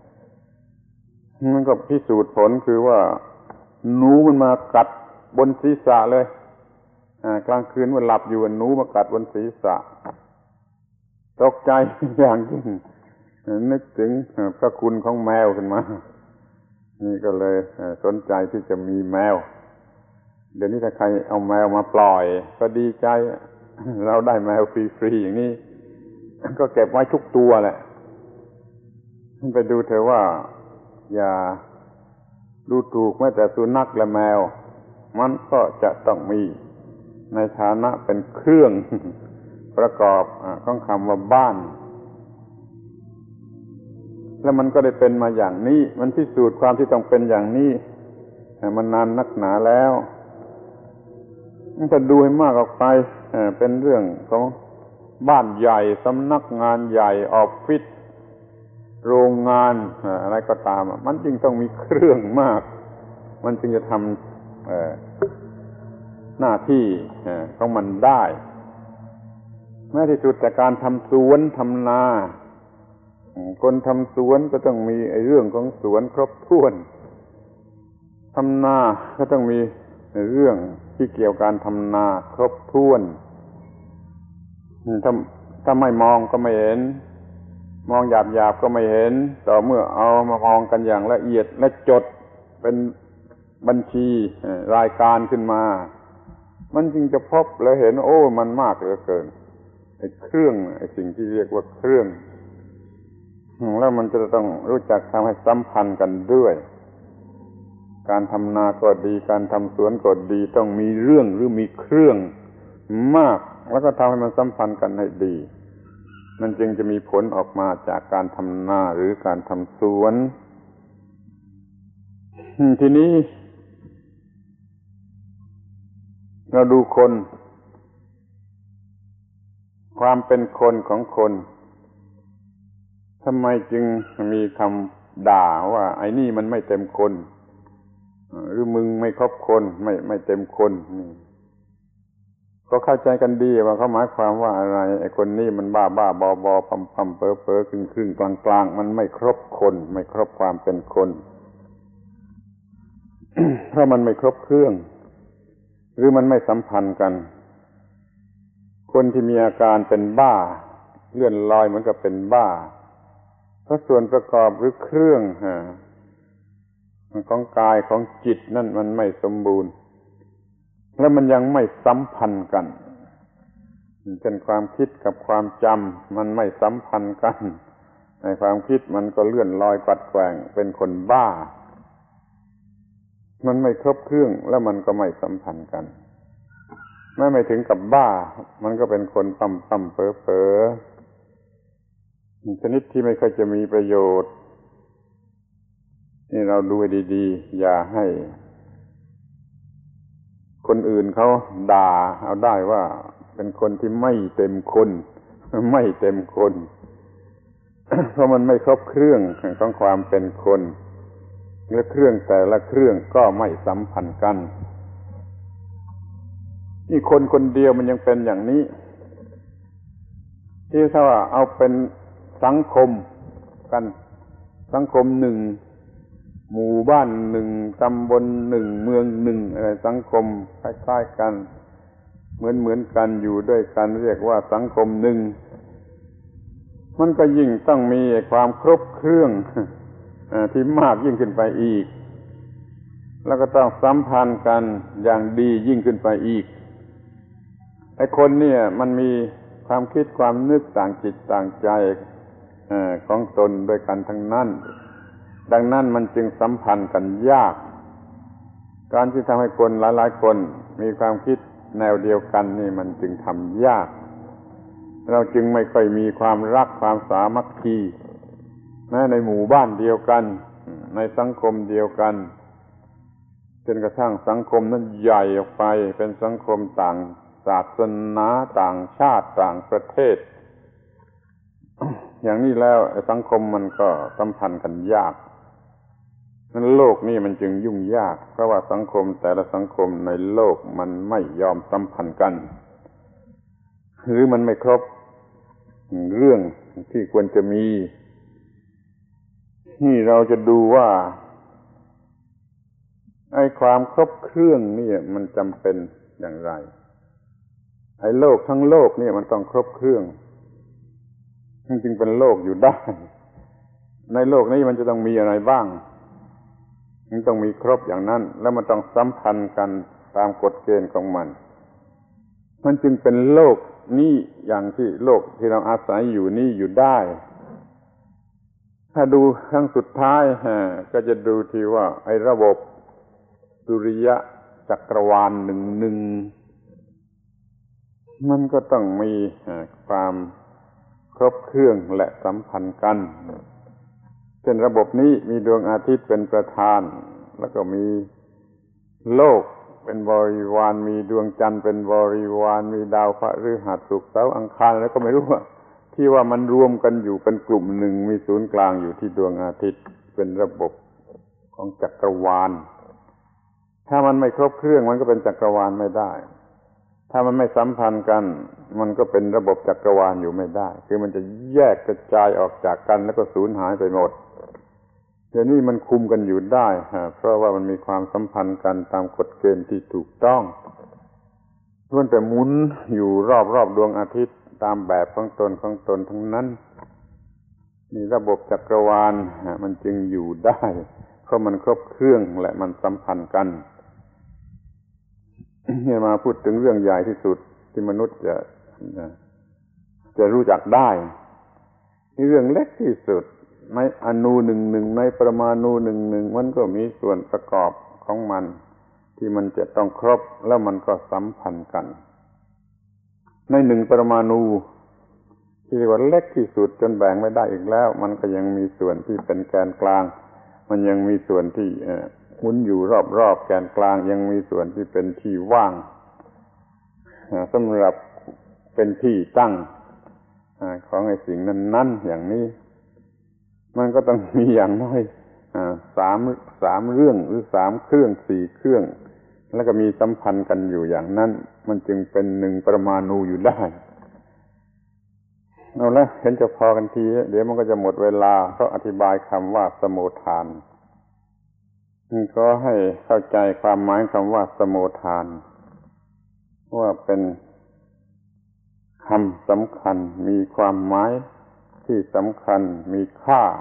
มันก็พิสูจน์ผลคือว่าหนูมันมากัดบนศีรษะเลยกลางคืนมันหลับอยู่หนูมากัดบนศีรษะตกใจอย่างยิ่งนึกถึงพระคุณของแมวขึ้นมานี่ก็เลยสนใจที่จะมีแมวเดี๋ยวนี้ถ้าใครเอาแมวมาปล่อยก็ดีใจเราได้แมวฟรีๆอย่างนี้ก็เก็บไว้ทุกตัวแหละไปดูเถอะว่าอย่าดูถูกแม้แต่สุนัขและแมวมันก็จะต้องมีในฐานะเป็นเครื่องประกอบของคำว่าบ้านแล้วมันก็ได้เป็นมาอย่างนี้มันพิสูจน์ความที่ต้องเป็นอย่างนี้มันนานนักหนาแล้วถ้าดูให้มากออกไปเป็นเรื่องของบ้านใหญ่สำนักงานใหญ่ออฟฟิศโรงงานอะไรก็ตามมันจึงต้องมีเครื่องมากมันจึงจะทำหน้าที่ของมันได้แม้ที่สุดแต่การทำสวนทำนาคนทำสวนก็ต้องมีไอ้เรื่องของสวนครบถ้วนทำนาก็ต้องมีเรื่องที่เกี่ยวกับการทำนาครบถ้วนถ้าถ้าไม่มองก็ไม่เห็นมองหยาบๆก็ไม่เห็นต่อเมื่อเอามามองกันอย่างละเอียดและจดเป็นบัญชีรายการขึ้นมามันจึงจะพบและเห็นโอ้มันมากเหลือเกินไอ้เครื่องไอ้สิ่งที่เรียกว่าเครื่องแล้วมันจะต้องรู้จักทำให้สัมพันธ์กันด้วยการทำนาก็ดีการทำสวนก็ดีต้องมีเรื่องหรือมีเครื่องมากแล้วก็ทำให้มันสัมพันธ์กันให้ดีมันจึงจะมีผลออกมาจากการทำนาหรือการทำสวนทีนี้เราดูคนความเป็นคนของคนทำไมจึงมีคำด่าว่าไอ้นี่มันไม่เต็มคนหรือมึงไม่ครบคนไม่ไม่เต็มคนนี่ก็เข้าใจกันดีว่าเขาหมายความว่าอะไรไอ้คนนี้มันบ้าบ้าบอบอพัมพัมเป๋อเป๋อครึ่งครึ่งกลางกลางมันไม่ครบคนไม่ครบความเป็นคน เพราะมันไม่ครบเครื่องหรือมันไม่สัมพันธ์กันคนที่มีอาการเป็นบ้าเลื่อนลอยเหมือนกับเป็นบ้าเพราะส่วนประกอบหรือเครื่องของกายของจิตนั่นมันไม่สมบูรณ์แล้วมันยังไม่สัมพันธ์กันเช่นความคิดกับความจำมันไม่สัมพันธ์กันในความคิดมันก็เลื่อนลอยปัดแกว่งเป็นคนบ้ามันไม่ครบเครื่องแล้วมันก็ไม่สัมพันธ์กันแม้ไม่ถึงกับบ้ามันก็เป็นคนปั๊มปั๊มเป๋อเป๋อชนิดที่ไม่ค่อยจะมีประโยชน์นี่เราดูดีๆอย่าให้คนอื่นเขาด่าเอาได้ว่าเป็นคนที่ไม่เต็มคนไม่เต็มคน เพราะมันไม่ครบเครื่องของความเป็นคนและเครื่องแต่ละเครื่องก็ไม่สัมพันธ์กันนี่คนคนเดียวมันยังเป็นอย่างนี้ที่ถ้าว่าเอาเป็นสังคมกันสังคมหนึ่งหมู่บ้านหนึ่งตำบลหนึ่งเมืองหนึ่งอะไรสังคมคล้ายๆกันเหมือนๆกันอยู่ด้วยกันเรียกว่าสังคมหนึ่งมันก็ยิ่งต้องมีความครบเครื่องที่มากยิ่งขึ้นไปอีกแล้วก็ต้องสัมพันธ์กันอย่างดียิ่งขึ้นไปอีกไอ้คนเนี่ยมันมีความคิดความนึกต่างจิตต่างใจของตนด้วยกันทั้งนั้นดังนั้นมันจึงสัมพันธ์กันยากการที่ทำให้คนหลายๆคนมีความคิดแนวเดียวกันนี่มันจึงทำยากเราจึงไม่ค่อยมีความรักความสามัคคีแม้ในหมู่บ้านเดียวกันในสังคมเดียวกันจนกระทั่งสังคมนั้นใหญ่ออกไปเป็นสังคมต่างศาสนาต่างชาติต่างประเทศ อย่างนี้แล้วสังคมมันก็สัมพันธ์กันยากนั้นโลกนี่มันจึงยุ่งยากเพราะว่าสังคมแต่ละสังคมในโลกมันไม่ยอมสัมพันธ์กันหรือมันไม่ครบเรื่องที่ควรจะมีนี่เราจะดูว่าไอ้ความครบเครื่องนี่มันจำเป็นอย่างไรไอ้โลกทั้งโลกนี่มันต้องครบเครื่องมันจึงเป็นโลกอยู่ได้ในโลกนี้มันจะต้องมีอะไรบ้างมันต้องมีครบอย่างนั้นแล้วมันต้องสัมพันธ์กันตามกฎเกณฑ์ของมันมันจึงเป็นโลกนี้อย่างที่โลกที่เราอาศัยอยู่นี่อยู่ได้ถ้าดูครั้งสุดท้ายก็จะดูที่ว่าไอ้ระบบสุริยะจักรวาลหนึ่งๆมันก็ต้องมีความครบเครื่องและสัมพันธ์กันเช่นระบบนี้มีดวงอาทิตย์เป็นประธานแล้วก็มีโลกเป็นบริวารมีดวงจันทร์เป็นบริวารมีดาวพฤหัสศุกร์เสาร์อังคารแล้วก็ไม่รู้ว่าที่ว่ามันรวมกันอยู่เป็นกลุ่มหนึ่งมีศูนย์กลางอยู่ที่ดวงอาทิตย์เป็นระบบของจักรวาลถ้ามันไม่ครบเครื่องมันก็เป็นจักรวาลไม่ได้ถ้ามันไม่สัมพันธ์กันมันก็เป็นระบบจักรวาลอยู่ไม่ได้คือมันจะแยกกระจายออกจากกันแล้วก็สูญหายไปหมดเดี๋ยวนี้มันคุมกันอยู่ได้เพราะว่ามันมีความสัมพันธ์กันตามกฎเกณฑ์ที่ถูกต้องล้วนแต่หมุนอยู่รอบๆดวงอาทิตย์ตามแบบของตนของตนทั้งนั้นมีระบบจักรวาลมันจึงอยู่ได้เพราะมันครบเครื่องและมันสัมพันธ์กันเนี่ยมาพูดถึงเรื่องใหญ่ที่สุดที่มนุษย์จะจะรู้จักได้นี่เรื่องเล็กที่สุดในอนูหนึ่งๆในปรมาณูหนึ่งๆมันก็มีส่วนประกอบของมันที่มันจะต้องครบแล้วมันก็สัมพันธ์กันในหนึ่งปรมาณูที่เรียกว่าเล็กที่สุดจนแบ่งไม่ได้อีกแล้วมันก็ยังมีส่วนที่เป็นแกนกลางมันยังมีส่วนที่หมุนอยู่รอบๆแกนกลางยังมีส่วนที่เป็นที่ว่างสำหรับเป็นที่ตั้งของไอ้สิ่งนั้นๆอย่างนี้มันก็ต้องมีอย่างน้อยสามสามเรื่องหรือสามเครื่องสี่เครื่องแล้วก็มีสัมพันธ์กันอยู่อย่างนั้นมันจึงเป็นหนึ่งปรมาณูอยู่ได้เอาละเห็นจะพอกันทีเดี๋ยวมันก็จะหมดเวลาเพราะอธิบายคำว่าสมุทฐานก็ให้เข้าใจความหมายคำว่าสมุทฐานว่าเป็นคำสำคัญมีความหมายที่สำคัญมีค่า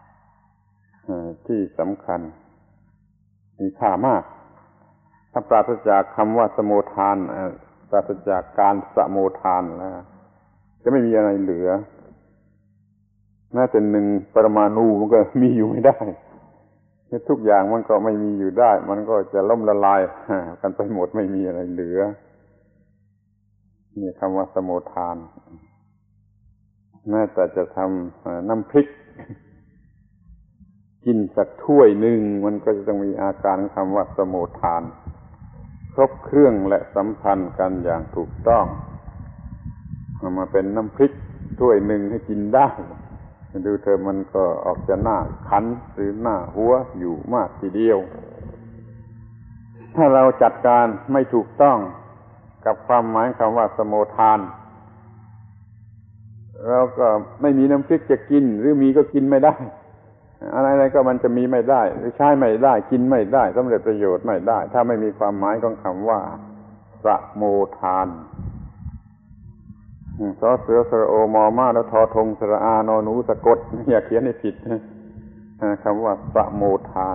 ที่สำคัญมีค่ามากถ้าปราศจากคำว่าสมุทฐานปราศจากการสมุทฐานแล้วจะไม่มีอะไรเหลือแม้แต่หนึ่งปรมาณูมันก็มีอยู่ไม่ได้ทุกอย่างมันก็ไม่มีอยู่ได้มันก็จะล่มละลายกันไปหมดไม่มีอะไรเหลือนี่คำว่าสมุทฐานแม้แต่จะทำน้ำพริกกินสักถ้วยหนึ่งมันก็จะต้องมีอาการคำว่าสมุทฐานครบเครื่องและสัมพันธ์กันอย่างถูกต้องเอามาเป็นน้ำพริกถ้วยหนึ่งให้กินได้ดูเธอมันก็ออกจะหน้าขันหรือหน้าหัวอยู่มากทีเดียวถ้าเราจัดการไม่ถูกต้องกับความหมายคำว่าสมุทฐานเราก็ไม่มีน้ำพริกจะกินหรือมีก็กินไม่ได้อะไรๆก็มันจะมีไม่ได้หรือใช้ไม่ได้กินไม่ได้สำเร็จประโยชน์ไม่ได้ถ้าไม่มีความหมายของคำว่าสมุทฐานสอเสือสระโอมอมาแล้วทอทงสระอานอหนูสะกดอย่าเขียนให้ผิดคำว่าสมุทฐาน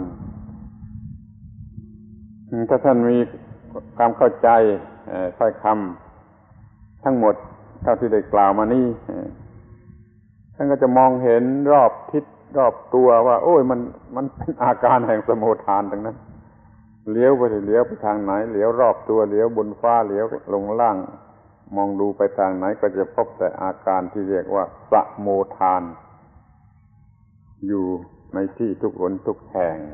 ถ้าท่านมีความเข้าใจถ้อยคำทั้งหมดเท่าที่ได้กล่าวมานี่ท่านก็จะมองเห็นรอบทิศรอบตัวว่าโอ้ยมันมันเป็นอาการแห่งสมุทฐานทั้งนั้นเลี้ยวไปเลี้ยวไปทางไหนเลี้ยวรอบตัวเลี้ยวบนฟ้าเลี้ยวลงล่างมองดูไปทางไหนก็จะพบแต่อาการที่เรียกว่าสมุทฐานอยู่ในที่ทุกหนทุกแห่ง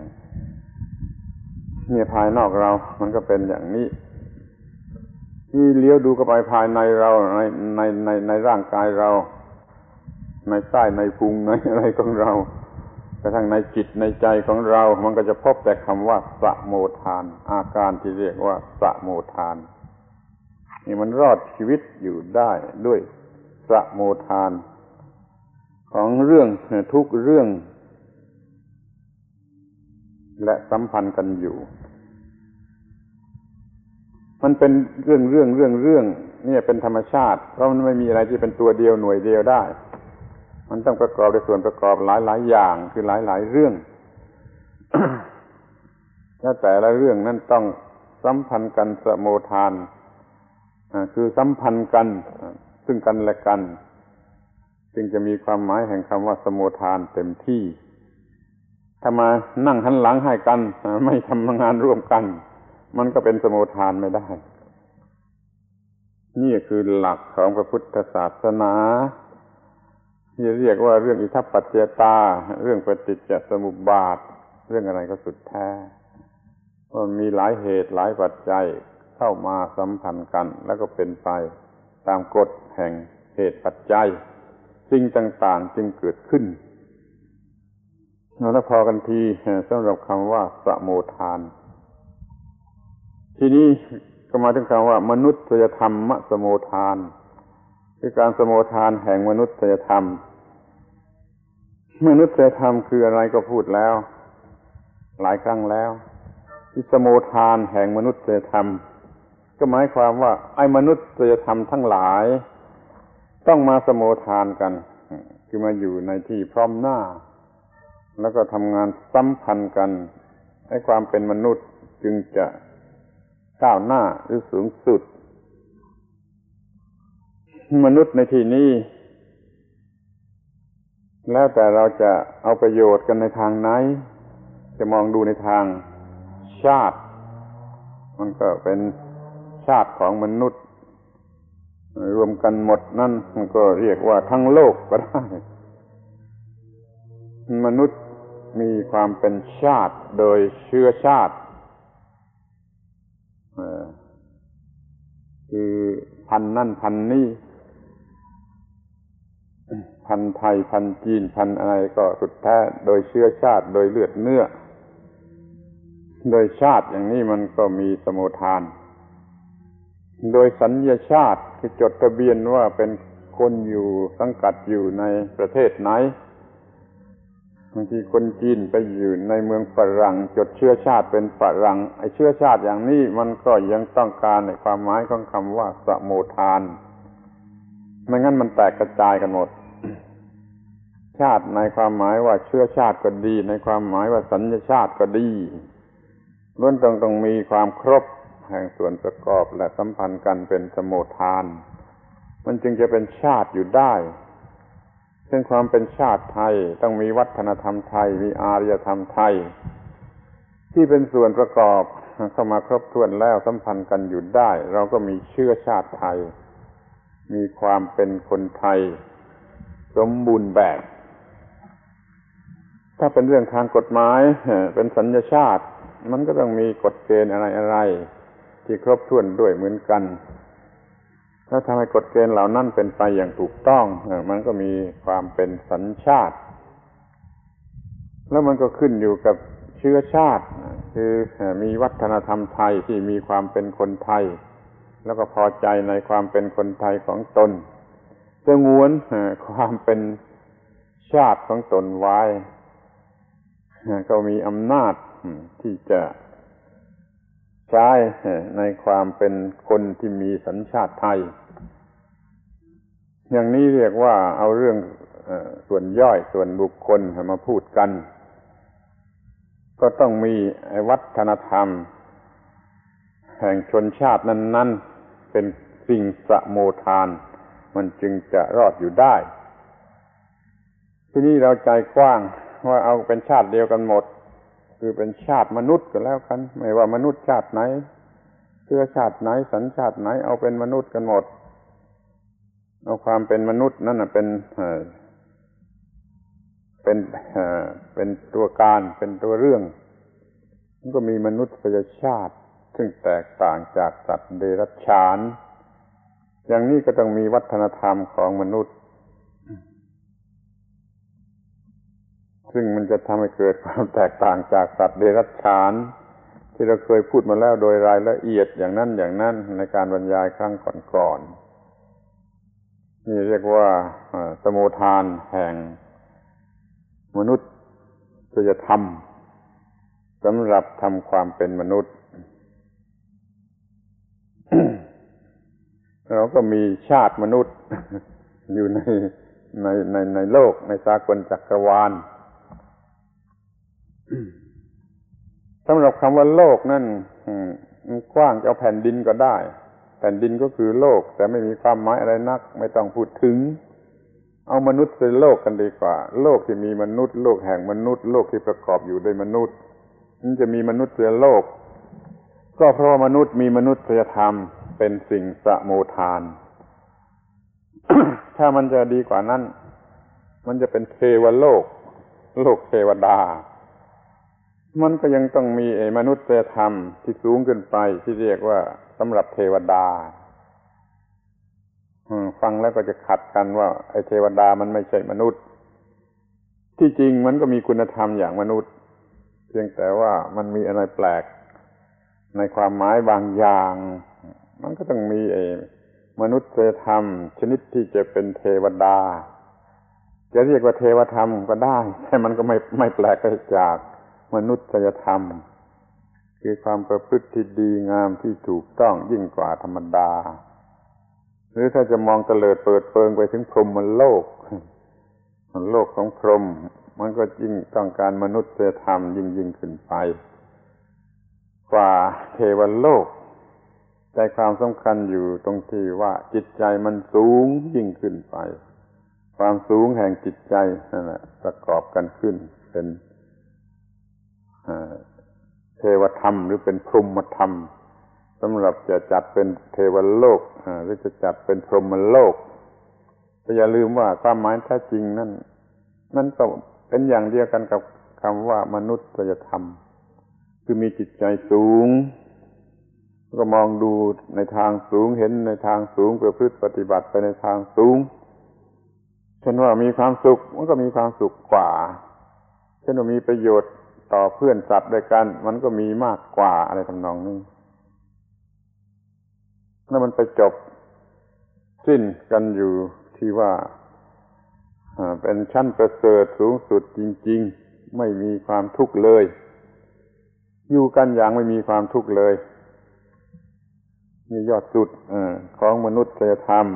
เนี่ยภายนอกเรามันก็เป็นอย่างนี้ที่เลี้ยวดูเข้าไปภายในเราในในในในร่างกายเราในใต้ในพุงในอะไรของเรากระทั่งในจิตในใจของเรามันก็จะพบแต่คำว่าสมุทฐานอาการที่เรียกว่าสมุทฐานนี่มันรอดชีวิตอยู่ได้ด้วยสมุทฐานของเรื่องทุกเรื่องและสัมพันธ์กันอยู่มันเป็นเรื่องเรื่องเรื่องเรื่องนี่เป็นธรรมชาติเพราะมันไม่มีอะไรที่เป็นตัวเดียวหน่วยเดียวได้มันต้องประกอบด้วยส่วนประกอบหลายๆอย่างคือหลายๆเรื่อง แล้วแต่ละเรื่องนั้นต้องสัมพันธ์กันสโมทานคือสัมพันธ์กันซึ่งกันและกันจึงจะมีความหมายแห่งคำว่าสโมทานเต็มที่ถ้ามานั่งหันหลังให้กันไม่ทำงานร่วมกันมันก็เป็นสโมทานไม่ได้นี่คือหลักของพระพุทธศาสนาที่เรียกว่าเรื่องอิทัปปัจจยตาเรื่องปฏิจจสมุปบาทเรื่องอะไรก็สุดแท้ว่ามีหลายเหตุหลายปัจจัยเข้ามาสัมพันธ์กันแล้วก็เป็นไปตามกฎแห่งเหตุปัจจัยสิ่งต่างๆจึงเกิดขึ้นแล้วพอกันทีสำหรับคำว่าสโมทานทีนี้ก็มาถึงคำว่ามนุษยธรรมสโมทานคือการสโมทานแห่งมนุษยธรรมมนุษยธรรมคืออะไรก็พูดแล้วหลายครั้งแล้วที่สโมทานแห่งมนุษยธรรมก็หมายความว่าไอ้มนุษยธรรมทั้งหลายต้องมาสโมทานกันคือมาอยู่ในที่พร้อมหน้าแล้วก็ทำงานสัมพันธ์กันให้ความเป็นมนุษย์จึงจะก้าวหน้าหรือสูงสุดมนุษย์ในที่นี้แล้วแต่เราจะเอาประโยชน์กันในทางไหนจะมองดูในทางชาติมันก็เป็นชาติของมนุษย์รวมกันหมดนั่นมันก็เรียกว่าทั้งโลกก็ได้มนุษย์มีความเป็นชาติโดยเชื้อชาติคือพันนั่นพันนี่พันไทยพันจีนพันอะไรก็สุดแท้โดยเชื้อชาติโดยเลือดเนื้อโดยชาติอย่างนี้มันก็มีสโมทานโดยสัญญาชาติคือจดทะเบียนว่าเป็นคนอยู่สังกัดอยู่ในประเทศไหนบางทีคนจีนไปอยู่ในเมืองฝรั่งจดเชื้อชาติเป็นฝรั่งไอ้เชื้อชาติอย่างนี้มันก็ยังต้องการในความหมายของคำว่าสโมทานไม่งั้นมันแตกกระจายกันหมดชาติในความหมายว่าเชื้อชาติก็ดีในความหมายว่าสัญญาชาติก็ดีล้วนต้องต้องมีความครบแห่งส่วนประกอบและสัมพันธ์กันเป็นสโมทานมันจึงจะเป็นชาติอยู่ได้เช่นความเป็นชาติไทยต้องมีวัฒนธรรมไทยมีอารยธรรมไทยที่เป็นส่วนประกอบเข้ามาครบถ้วนแล้วสัมพันธ์กันอยู่ได้เราก็มีเชื้อชาติไทยมีความเป็นคนไทยสมบูรณ์แบบถ้าเป็นเรื่องทางกฎหมายเป็นสัญญาชาติมันก็ต้องมีกฎเกณฑ์อะไรๆที่ครบถ้วนด้วยเหมือนกันถ้าทำให้กฎเกณฑ์เหล่านั้นเป็นไปอย่างถูกต้องมันก็มีความเป็นสัญชาติแล้วมันก็ขึ้นอยู่กับเชื้อชาติคือมีวัฒนธรรมไทยที่มีความเป็นคนไทยแล้วก็พอใจในความเป็นคนไทยของตนสงวนความเป็นชาติของตนไว้ก็มีอำนาจที่จะใช้ในความเป็นคนที่มีสัญชาติไทยอย่างนี้เรียกว่าเอาเรื่องส่วนย่อยส่วนบุคคลมาพูดกันก็ต้องมีวัฒนธรรมแห่งชนชาตินั้นๆเป็นสิ่งสโมทานมันจึงจะรอดอยู่ได้ที่นี่เราใจกว้างว่าเอาเป็นชาติเดียวกันหมดคือเป็นชาติมนุษย์ก็แล้วกันไม่ว่ามนุษย์ชาติไหนเชื้อชาติไหนสัญชาติไหนเอาเป็นมนุษย์กันหมดเอาความเป็นมนุษย์นั่นน่ะเป็นเป็นเป็นตัวการเป็นตัวเรื่องมันก็มีมนุษยชาติซึ่งแตกต่างจากสัตว์เดรัจฉานอย่างนี้ก็ต้องมีวัฒนธรรมของมนุษย์ซึ่งมันจะทำให้เกิดความแตกต่างจากสัตว์เดรัจฉานที่เราเคยพูดมาแล้วโดยรายละเอียดอย่างนั้นอย่างนั้นในการบรรยายครั้งก่อนๆนี่เรียกว่าสโมทานแห่งมนุษยธรรมสำหรับทำความเป็นมนุษย์ เราก็มีชาติมนุษย์ อยู่ในในในในโลกในสากลจักรวาล สำหรับคำว่าโลกนั่นกว้างจะเอาแผ่นดินก็ได้แผ่นดินก็คือโลกแต่ไม่มีความหมายอะไรนักไม่ต้องพูดถึงเอามนุษย์เป็นโลกกันดีกว่าโลกที่มีมนุษย์โลกแห่งมนุษย์โลกที่ประกอบอยู่ด้วยมนุษย์มันจะมีมนุษย์เป็นโลกก็เพราะมนุษย์มีมนุษยธรรมเป็นสิ่งสมุทาน ถ้ามันจะดีกว่านั้นมันจะเป็นเทวโลกโลกเทวดามันก็ยังต้องมีไอ้มนุษยธรรมที่สูงขึ้นไปที่เรียกว่าสำหรับเทวดาฟังแล้วก็จะขัดกันว่าไอ้เทวดามันไม่ใช่มนุษย์ที่จริงมันก็มีคุณธรรมอย่างมนุษย์เพียงแต่ว่ามันมีอะไรแปลกในความหมายบางอย่างมันก็ต้องมีไอ้มนุษยธรรมชนิดที่จะเป็นเทวดาจะเรียกว่าเทวธรรมก็ได้แต่มันก็ไม่ไม่แปลกไปจากมนุษยธรรมคือความประพฤติที่ดีงามที่ถูกต้องยิ่งกว่าธรรมดาหรือถ้าจะมองเตลิดเปิดเปิงไปถึงพรหมโลกโลกของพรหมมันก็ยิ่งต้องการมนุษยธรรมยิ่งยิ่งขึ้นไปกว่าเทวโลกใจความสำคัญอยู่ตรงที่ว่าจิตใจมันสูงยิ่งขึ้นไปความสูงแห่งจิตใจนั่นแหละประกอบกันขึ้นเป็นเทวธรรมหรือเป็นพรหมธรรมสำหรับจะจัดเป็นเทวโลกหรือจะจัดเป็นพรหมโลกแต่อย่าลืมว่าความหมายแท้จริงนั่นนั่นก็เป็นอย่างเดียวกันกับคำว่ามนุษยธรรมคือมีจิตใจสูงก็มองดูในทางสูงเห็นในทางสูงประพฤติปฏิบัติไปในทางสูงเช่นว่ามีความสุขมันก็มีความสุขกว่าเช่นว่ามีประโยชน์ต่อเพื่อนสัตว์ด้วยกันมันก็มีมากกว่าอะไรทำนองนี้แล้วมันไปจบสิ้นกันอยู่ที่ว่าเป็นชั้นประเสริฐสูงสุดจริงๆไม่มีความทุกข์เลยอยู่กันอย่างไม่มีความทุกข์เลยนี่ยอดสุดของมนุษยธรรม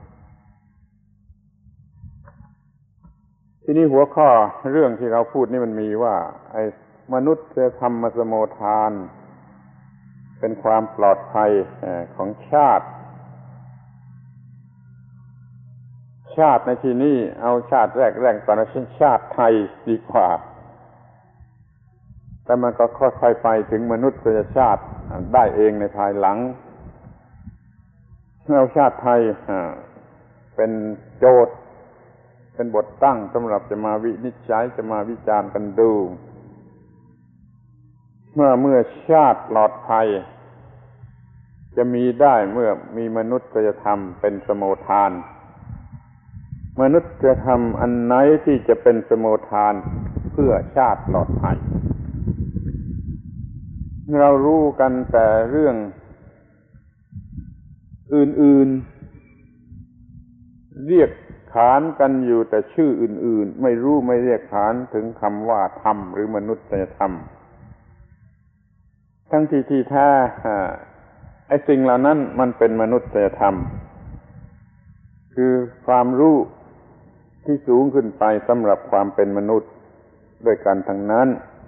ทีนี้หัวข้อเรื่องที่เราพูดนี่มันมีว่าไอ้มนุษยธรรมสมุทานเป็นความปลอดภัยของชาติชาติในที่นี้เอาชาติแรกๆก่อนนะเช่นชาติไทยดีกว่าแต่มันก็ค่อยๆไปถึงมนุษยชาติได้เองในภายหลังเอาชาติไทยเป็นโจทย์เป็นบทตั้งสำหรับจะมาวินิจฉัยจะมาวิจารณ์กันดูเมื่อเมื่อชาติปลอดภัยจะมีได้เมื่อมีมนุษยธรรมเป็นสมุทานมนุษยธรรมอันไหนที่จะเป็นสมุทานเพื่อชาติปลอดภัยเรารู้กันแต่เรื่องอื่นๆเรียกขานกันอยู่แต่ชื่ออื่นๆไม่รู้ไม่เรียกขานถึงคำว่าธรรมหรือมนุษยธรรมทั้งที่ที่แท้ไอ้สิ่งเหล่านั้นมันเป็นมนุษยธรรมคือความรู้ที่สูงขึ้นไปสำหรับความเป็นมนุษย์ด้วยกันทั้งนั้น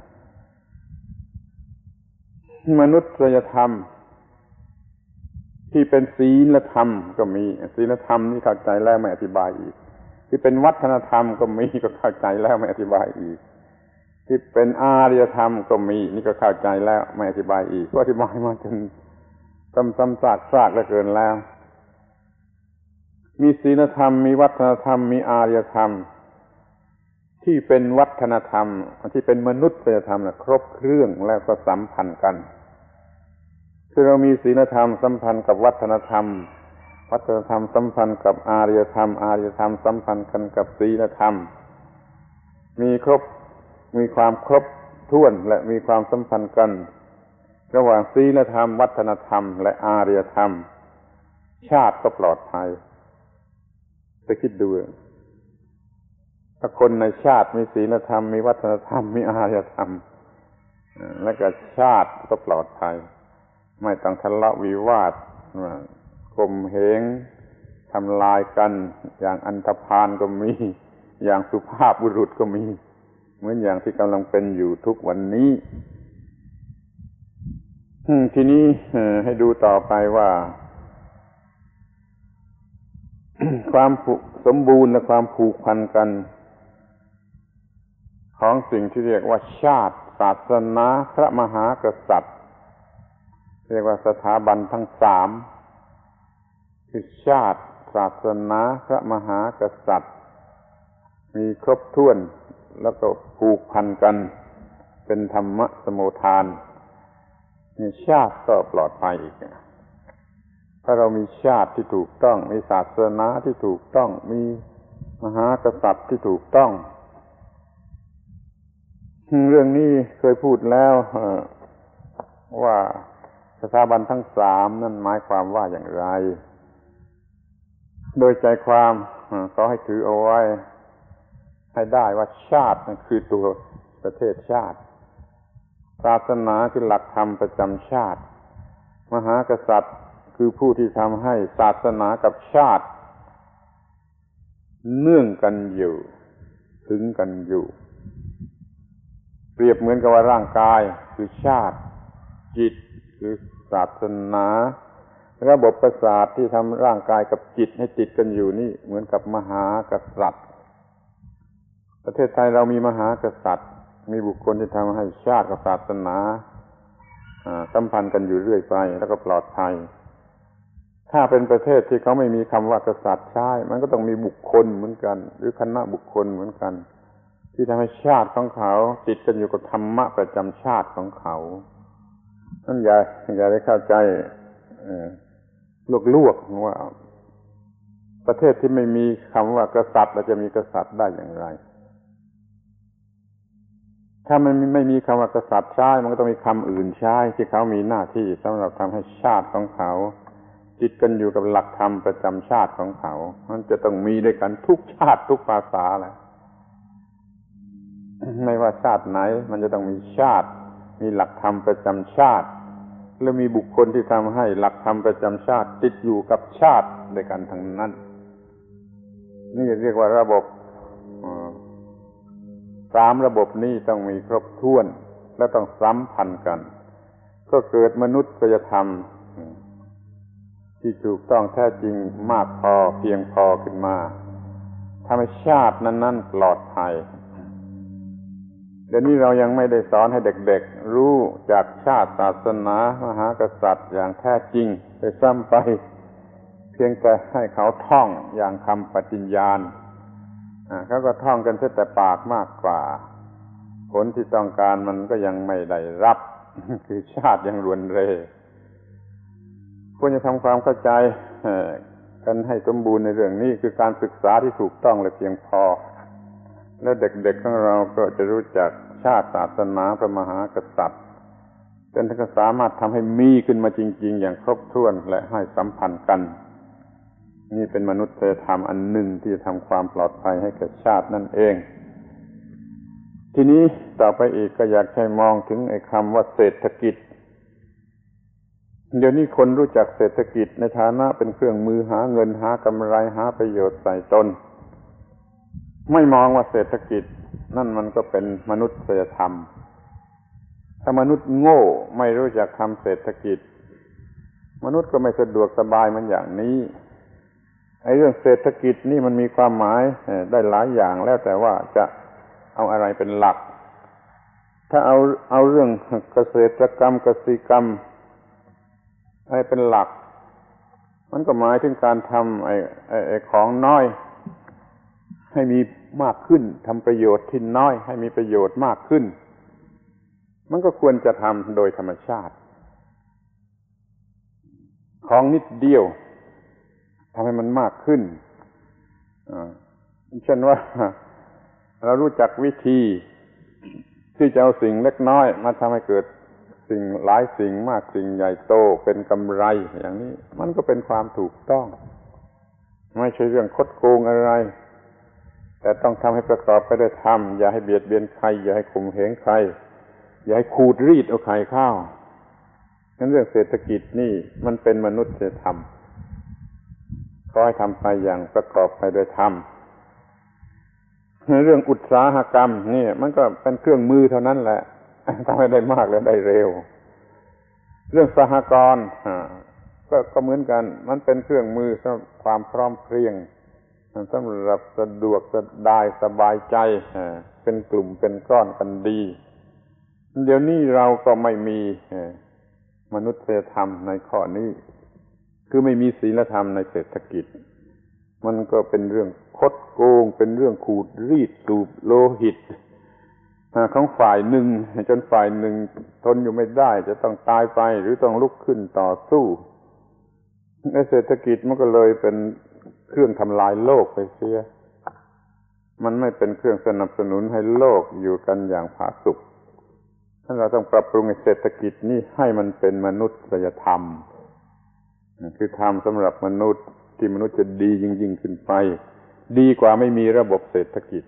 มนุษยธรรมที่เป็นศีลธรรมก็มีศีลธรรมนี่เข้าใจแล้วไม่อธิบายอีกที่เป็นวัฒนธรรมก็มีก็เข้าใจแล้วไม่อธิบายอีกที่เป็นอารยธรรมก็มีนี่ก็เข้าใจแล้วไม่อธิบายอีกก็อธิบายมาจนซ้ำๆซากๆเหลือเกินแล้วมีศีลธรรมมีวัฒนธรรมมีอารยธรรมที่เป็นวัฒนธรรมที่เป็นมนุษยธรรมนะครบเครื่องแล้วก็สัมพันธ์กันคือเรามีศีลธรรมสัมพันธ์กับวัฒนธรรมวัฒนธรรมสัมพันธ์กับอารยธรรมอารยธรรมสัมพันธ์กันกับศีลธรรมมีครบมีความครบถ้วนและมีความสัมพันธ์กันระหว่างศีลธรรมวัฒนธรรมและอารยธรรมชาติก็ปลอดภัยไปคิดดูถ้าคนในชาติมีศีลธรรมมีวัฒนธรรมมีอารยธรรมแล้วก็ชาติก็ปลอดภัยไม่ต้องทะเลาะวิวาทข่มเหงทำลายกันอย่างอันธพาลก็มีอย่างสุภาพบุรุษก็มีเหมือนอย่างที่กำลังเป็นอยู่ทุกวันนี้ทีนี้ให้ดูต่อไปว่า ความสมบูรณ์และความผูกพันกันของสิ่งที่เรียกว่าชาติศาสนาพระมหากษัตริย์เรียกว่าสถาบันทั้งสามคือชาติศาสนาพระมหากษัตริย์มีครบถ้วนแล้วก็ผูกพันกันเป็นธรรมสมุทานมีชาติก็ปลอดภัยอีกถ้าเรามีชาติที่ถูกต้องมีศาสนาที่ถูกต้องมีมหากษัตริย์ที่ถูกต้องเรื่องนี้เคยพูดแล้วว่าสถาบันทั้งสามนั่นหมายความว่าอย่างไรโดยใจความขอให้ถือเอาไว้ให้ได้ว่าชาตินั่นคือตัวประเทศชาติศาสนาคือหลักธรรมประจำชาติมหากษัตริย์คือผู้ที่ทำให้ศาสนากับชาติเนื่องกันอยู่ถึงกันอยู่เปรียบเหมือนกับว่าร่างกายคือชาติจิตคือศาสนาระบบประสาทที่ทำร่างกายกับจิตให้ติดกันอยู่นี่เหมือนกับมหากษัตริย์ประเทศไทยเรามีมหากษัตริย์มีบุคคลที่ทำให้ชาติกับศาสนาสัมพันธ์กันอยู่เรื่อยไปแล้วก็ปลอดภัยถ้าเป็นประเทศที่เขาไม่มีคำว่ากษัตริย์ใช้มันก็ต้องมีบุคคลเหมือนกันหรือคณะบุคคลเหมือนกันที่ทำให้ชาติของเขาติดกันอยู่กับธรรมะประจำชาติของเขานั่นอย่าอย่าได้เข้าใจลวกๆว่าประเทศที่ไม่มีคำว่ากษัตริย์เราจะมีกษัตริย์ได้อย่างไรถ้ามันไม่มีคำว่ากษัตริย์ใช้มันก็ต้องมีคำอื่นใช้ที่เขามีหน้าที่สำหรับทำให้ชาติของเขาติดกันอยู่กับหลักธรรมประจำชาติของเขามันจะต้องมีด้วยกันทุกชาติทุกภาษาแหละไม่ว่าชาติไหนมันจะต้องมีชาติมีหลักธรรมประจำชาติและมีบุคคลที่ทำให้หลักธรรมประจำชาติติดอยู่กับชาติด้วยกันทั้งนั้นนี่เรียกว่าระบบสามระบบนี้ต้องมีครบถ้วนและต้องสัมพันธ์กันก็เกิดมนุษยธรรมที่ถูกต้องแท้จริงมากพอเพียงพอขึ้นมาทำให้ชาตินั้นๆปลอดภัยเดี๋ยวนี้เรายังไม่ได้สอนให้เด็กๆรู้จากชาติศาสนามหากษัตริย์อย่างแท้จริงไปซ้ำไปเพียงแต่ให้เขาท่องอย่างคำปฏิญญาณเขาก็ท่องกันแต่ปากมากกว่าผลที่ต้องการมันก็ยังไม่ได้รับคือชาติยังรวนเรควรจะทำความเข้าใจกันให้สมบูรณ์ในเรื่องนี้คือการศึกษาที่ถูกต้องและเพียงพอแล้วเด็กๆของเราก็จะรู้จักชาติศาสนาพระมหากษัตริย์จนสามารถทำให้มีขึ้นมาจริงๆอย่างครบถ้วนและให้สัมพันธ์กันนี่เป็นมนุษยธรรมอันหนึ่งที่จะทำความปลอดภัยให้แก่ชาตินั่นเองทีนี้ต่อไปอีกก็อยากให้มองถึงไอ้คำว่าเศรษฐกิจเดี๋ยวนี้คนรู้จักเศรษฐกิจในฐานะเป็นเครื่องมือหาเงินหากำไรหาประโยชน์ใส่ตนไม่มองว่าเศรษฐกิจนั่นมันก็เป็นมนุษยธรรมถ้ามนุษย์โง่ไม่รู้จักทำเศรษฐกิจมนุษย์ก็ไม่สะดวกสบายมันอย่างนี้ไอ้เรื่องเศรษฐกิจนี่มันมีความหมายได้หลายอย่างแล้วแต่ว่าจะเอาอะไรเป็นหลักถ้าเอาเอาเรื่องเกษตรกรรมกสิกรรมให้เป็นหลักมันก็หมายถึงการทำไอ้ไอ้ของน้อยให้มีมากขึ้นทำประโยชน์ที่น้อยให้มีประโยชน์มากขึ้นมันก็ควรจะทำโดยธรรมชาติของนิดเดียวทำให้มันมากขึ้นเช่นว่าเรารู้จักวิธีที่จะเอาสิ่งเล็กน้อยมาทำให้เกิดสิ่งหลายสิ่งมากสิ่งใหญ่โตเป็นกำไรอย่างนี้มันก็เป็นความถูกต้องไม่ใช่เรื่องคดโกงอะไรแต่ต้องทำให้ประกอบไปด้วยธรรมอย่าให้เบียดเบียนใครอย่าให้ข่มเหงใครอย่าให้ขูดรีดเอาใครเข้างั้นเรื่องเศรษฐกิจนี่มันเป็นมนุษยธรรมขอให้ทำไปอย่างประกอบไปด้วยธรรมเรื่องอุตสาหกรรมนี่มันก็เป็นเครื่องมือเท่านั้นแหละทำให้ได้มากและได้เร็วเรื่องสหกรณ์ก็ก็เหมือนกันมันเป็นเครื่องมือสำหรับความพร้อมเพรียงสำหรับสะดวกสบายสบายใจเป็นกลุ่มเป็นก้อนกันดีเดี๋ยวนี้เราก็ไม่มีมนุษยธรรมในข้อนี้คือไม่มีศีลธรรมในเศรษฐกิจมันก็เป็นเรื่องคดโกงเป็นเรื่องขูดรีดสูบโลหิตของฝ่ายหนึ่งจนฝ่ายหนึ่งทนอยู่ไม่ได้จะต้องตายไปหรือต้องลุกขึ้นต่อสู้ในเศรษฐกิจมันก็เลยเป็นเครื่องทำลายโลกไปเสียมันไม่เป็นเครื่องสนับสนุนให้โลกอยู่กันอย่างผาสุกถ้าเราต้องปรับปรุงเศรษฐกิจนี้ให้มันเป็นมนุษยธรรมคือธรรมสำหรับมนุษย์ที่มนุษย์จะดียิ่งๆขึ้นไปดีกว่าไม่มีระบบเศรษฐกิจ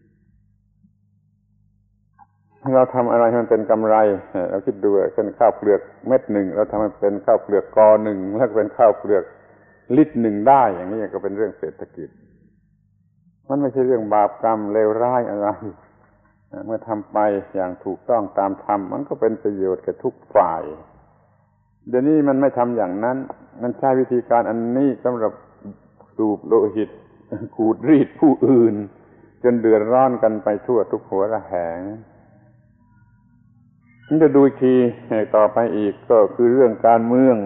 เราทำอะไรให้มันเป็นกำไรเราคิดดูเช่นข้าวเปลือกเม็ดหนึ่งเราทำให้เป็นข้าวเปลือกกอหนึ่งแล้วเป็นข้าวเปลือกลิตรหนึ่งได้อย่างนี้ก็เป็นเรื่องเศรษฐกิจมันไม่ใช่เรื่องบาปกรรมเลวร้ายอะไรเมื่อทำไปอย่างถูกต้องตามธรรมมันก็เป็นประโยชน์แก่ทุกฝ่ายเดี๋ยวนี้มันไม่ทำอย่างนั้นมันใช้วิธีการอันนี้สำหรับสูบโลหิตขูดรีดผู้อื่นจนเดือดร้อนกันไปทั่วทุกหัวระแหงนี่จะดูอีกทีต่อไปอีกก็คือเรื่องการเมือง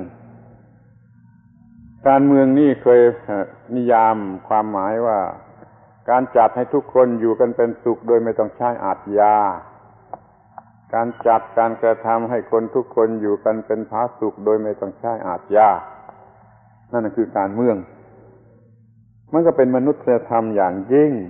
การเมืองนี่เคยนิยามความหมายว่าการจัดให้ทุกคนอยู่กันเป็นสุขโดยไม่ต้องใช้อาชญาการจัดการกระทำให้คนทุกคนอยู่กันเป็นผาสุกโดยไม่ต้องใช้อาชญานั่นคือการเมืองมันก็เป็นมนุษยธรรมอย่างยิ่ง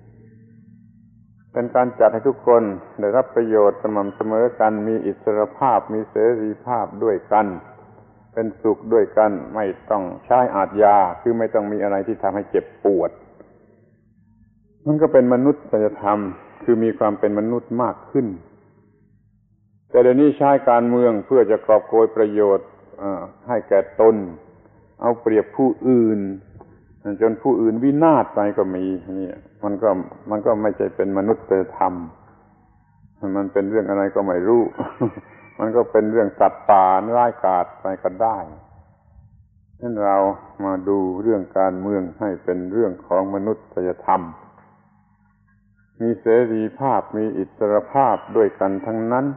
เป็นการจัดให้ทุกคนได้รับประโยชน์สม่ำเสมอกันมีอิสรภาพมีเสรีภาพด้วยกันเป็นสุขด้วยกันไม่ต้องใช้อาชญาคือไม่ต้องมีอะไรที่ทำให้เจ็บปวดมันก็เป็นมนุษยธรรมคือมีความเป็นมนุษย์มากขึ้นแต่เดี๋ยวนี้ใช้การเมืองเพื่อจะกอบโกยประโยชน์ให้แก่ตนเอาเปรียบผู้อื่นจนผู้อื่นวินาศไปก็มีนี่มันก็มันก็ไม่ใช่เป็นมนุษยธรรมมันเป็นเรื่องอะไรก็ไม่รู้ มันก็เป็นเรื่องสัตว์ป่าร้ายกาจไปก็ได้ฉะนั้นเรามาดูเรื่องการเมืองให้เป็นเรื่องของมนุษยธรรมมีเสรีภาพมีอิสรภาพด้วยกันทั้งนั้น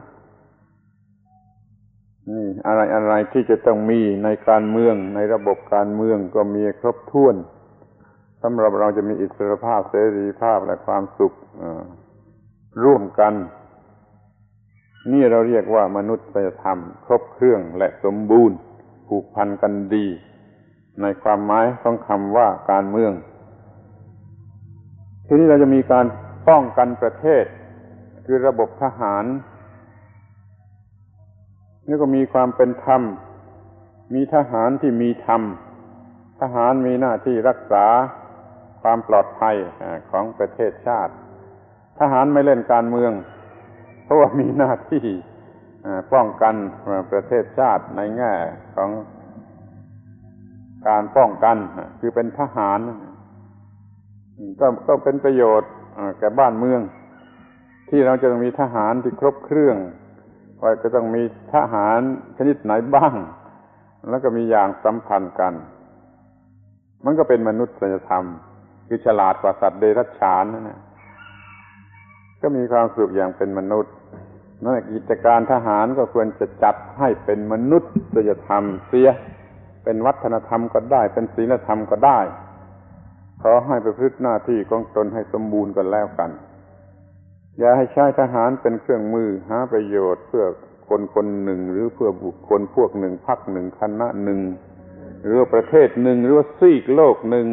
นี่อะไรอะไรที่จะต้องมีในการเมืองในระบบการเมืองก็มีครบถ้วนสำหรับเราจะมีอิสรภาพเสรีภาพและความสุขร่วมกันนี่เราเรียกว่ามนุษยธรรมครบเครื่องและสมบูรณ์ผูกพันกันดีในความหมายของคำว่าการเมืองทีนี้เราจะมีการป้องกันประเทศคือระบบทหารนี่ก็มีความเป็นธรรมมีทหารที่มีธรรมทหารมีหน้าที่รักษาความปลอดภัยของประเทศชาติทหารไม่เล่นการเมืองเพราะว่ามีหน้าที่ป้องกันประเทศชาติในแง่ของการป้องกันคือเป็นทหารก็ก็เป็นประโยชน์แก่บ้านเมืองที่เราจะต้องมีทหารที่ครบเครื่องว่าจะต้องมีทหารชนิดไหนบ้างแล้วก็มีอย่างสัมพันธ์กันมันก็เป็นมนุษยธรรมคือฉลาดกว่าสัตว์เดรัจฉานนั่นแหละก็มีความสุขอย่างเป็นมนุษย์นั่นกิจการทหารก็ควรจะจัดให้เป็นมนุษยธรรมเสียเป็นวัฒนธรรมก็ได้เป็นศีลธรรมก็ได้ขอให้ประพฤติหน้าที่ของตนให้สมบูรณ์กันแล้วกันอย่าให้ใช้ทหารเป็นเครื่องมือหาประโยชน์เพื่อคนคนหนึ่งหรือเพื่อบุคคลพวกหนึ่งพรรคหนึ่งคณะหนึ่งหรือประเทศหนึ่งหรือว่าซีกโลกหนึ่ง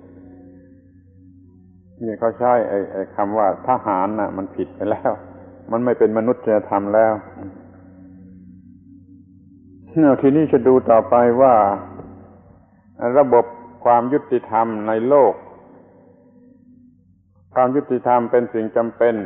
นี่เขาใช้ไอ้ไอ้คำว่าทหารน่ะมันผิดไปแล้วมันไม่เป็นมนุษยธรรมแล้วเนี่ยทีนี้จะดูต่อไปว่าระบบความยุติธรรมในโลกความยุติธรรมเป็นสิ่งจำเป็น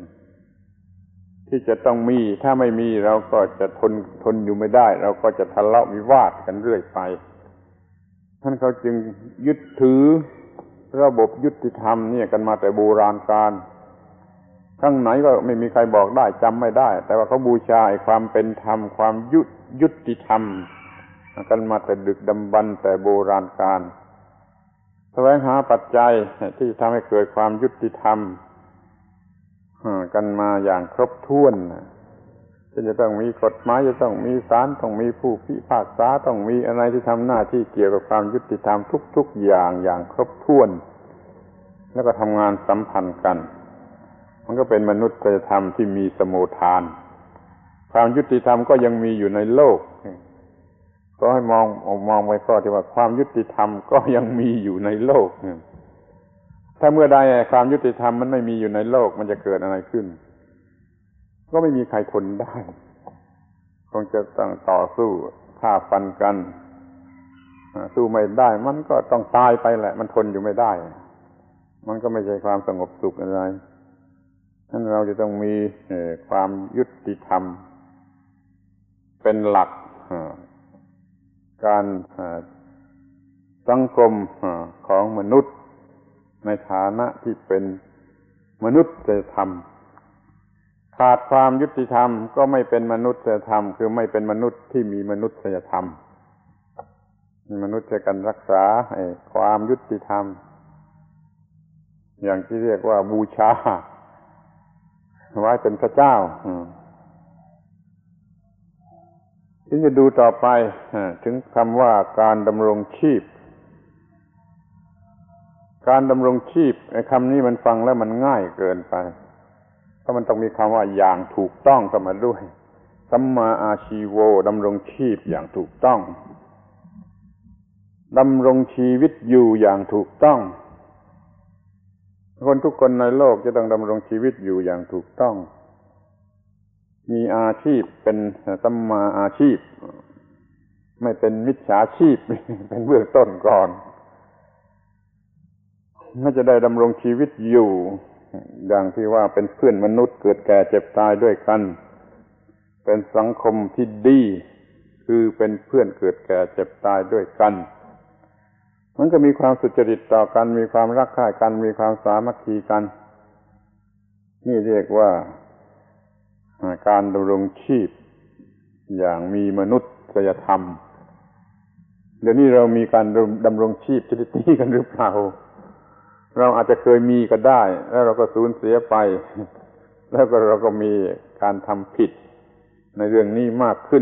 ที่จะต้องมีถ้าไม่มีเราก็จะทนทนอยู่ไม่ได้เราก็จะทะเลาะวิวาทกันเรื่อยไปท่านเขาจึงยึดถือระบบยุติธรรมเนี่ยกันมาแต่โบราณกาลข้างไหนก็ไม่มีใครบอกได้จำไม่ได้แต่ว่าเขาบูชาความเป็นธรรมความยุยุติธรรมกันมาแต่ดึกดำบรรพ์แต่โบราณกาลแสวงหาปัจจัยที่ทำให้เกิดความยุติธรรมกันมาอย่างครบถ้วนจะต้องมีกฎหมายจะต้องมีศาลต้องมีผู้พิพากษาต้องมีอะไรที่ทำหน้าที่เกี่ยวกับความยุติธรรมทุกๆอย่างอย่างครบถ้วนแล้วก็ทำงานสัมพันธ์กันมันก็เป็นมนุษยธรรมที่มีสมุทานความยุติธรรมก็ยังมีอยู่ในโลกก็ให้มองมองไว้ก็ที่ว่าความยุติธรรมก็ยังมีอยู่ในโลกถ้าเมื่อใดความยุติธรรมมันไม่มีอยู่ในโลกมันจะเกิดอะไรขึ้นก็ไม่มีใครทนได้คงจะต้องต่อสู้ฆ่าฟันกันสู้ไม่ได้มันก็ต้องตายไปแหละมันทนอยู่ไม่ได้มันก็ไม่ใช่ความสงบสุขอะไรนั้นเราจะต้องมีความยุติธรรมเป็นหลักการสังคมของมนุษย์ในฐานะที่เป็นมนุษยธรรมขาดความยุติธรรมก็ไม่เป็นมนุษยธรรมคือไม่เป็นมนุษย์ที่มีมนุษยธรรมมนุษย์จะกันรักษาความยุติธรรมอย่างที่เรียกว่าบูชาไว้เป็นพระเจ้าที่จะดูต่อไปถึงคำว่าการดำรงชีพการดำรงชีพไอ้คำนี้มันฟังแล้วมันง่ายเกินไปเพราะมันต้องมีคำว่าอย่างถูกต้องเข้ามาด้วยสัมมาอาชีโวดำรงชีพอย่างถูกต้องดำรงชีวิตอยู่อย่างถูกต้องคนทุกคนในโลกจะต้องดำรงชีวิตอยู่อย่างถูกต้องมีอาชีพเป็นสัมมาอาชีพไม่เป็นมิจฉาชีพเป็นเบื้องต้นก่อนถ้าจะได้ดำรงชีวิตอยู่อย่างที่ว่าเป็นเพื่อนมนุษย์เกิดแก่เจ็บตายด้วยกันเป็นสังคมที่ดีคือเป็นเพื่อนเกิดแก่เจ็บตายด้วยกันมันก็มีความสุจริตต่อกันมีความรักใคร่กันมีความสามัคคีกันนี่เรียกว่าการดำรงชีพอย่างมีมนุษยธรรมเดี๋ยวนี้เรามีการดำรงชีพชนิดนี้กันหรือเปล่าเราอาจจะเคยมีก็ได้แล้วเราก็สูญเสียไปแล้วก็เราก็มีการทำผิดในเรื่องนี้มากขึ้น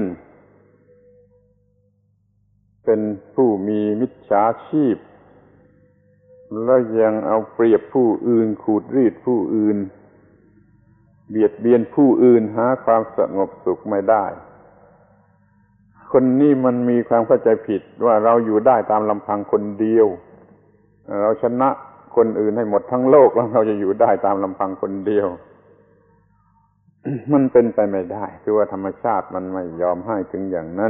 เป็นผู้มีมิจฉาชีพแล้วยังเอาเปรียบผู้อื่นขูดรีดผู้อื่นเบียดเบียนผู้อื่นหาความสงบสุขไม่ได้คนนี้มันมีความเข้าใจผิดว่าเราอยู่ได้ตามลำพังคนเดียวเราชนะคนอื่นให้หมดทั้งโลกแล้วเราจะอยู่ได้ตามลำพังคนเดียว มันเป็นไปไม่ได้คือว่าธรรมชาติมันไม่ยอมให้ถึงอย่างนั้น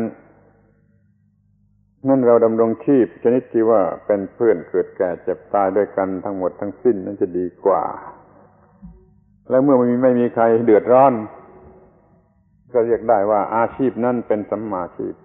นั่นเราดำรงชีพชนิดที่ว่าเป็นเพื่อนเกิดแก่เจ็บตายด้วยกันทั้งหมดทั้งสิ้นนั่นจะดีกว่าแล้วเมื่อไม่มีไม่มีใครเดือดร้อนก็เรียกได้ว่าอาชีพนั้นเป็นสัมมาอาชีพ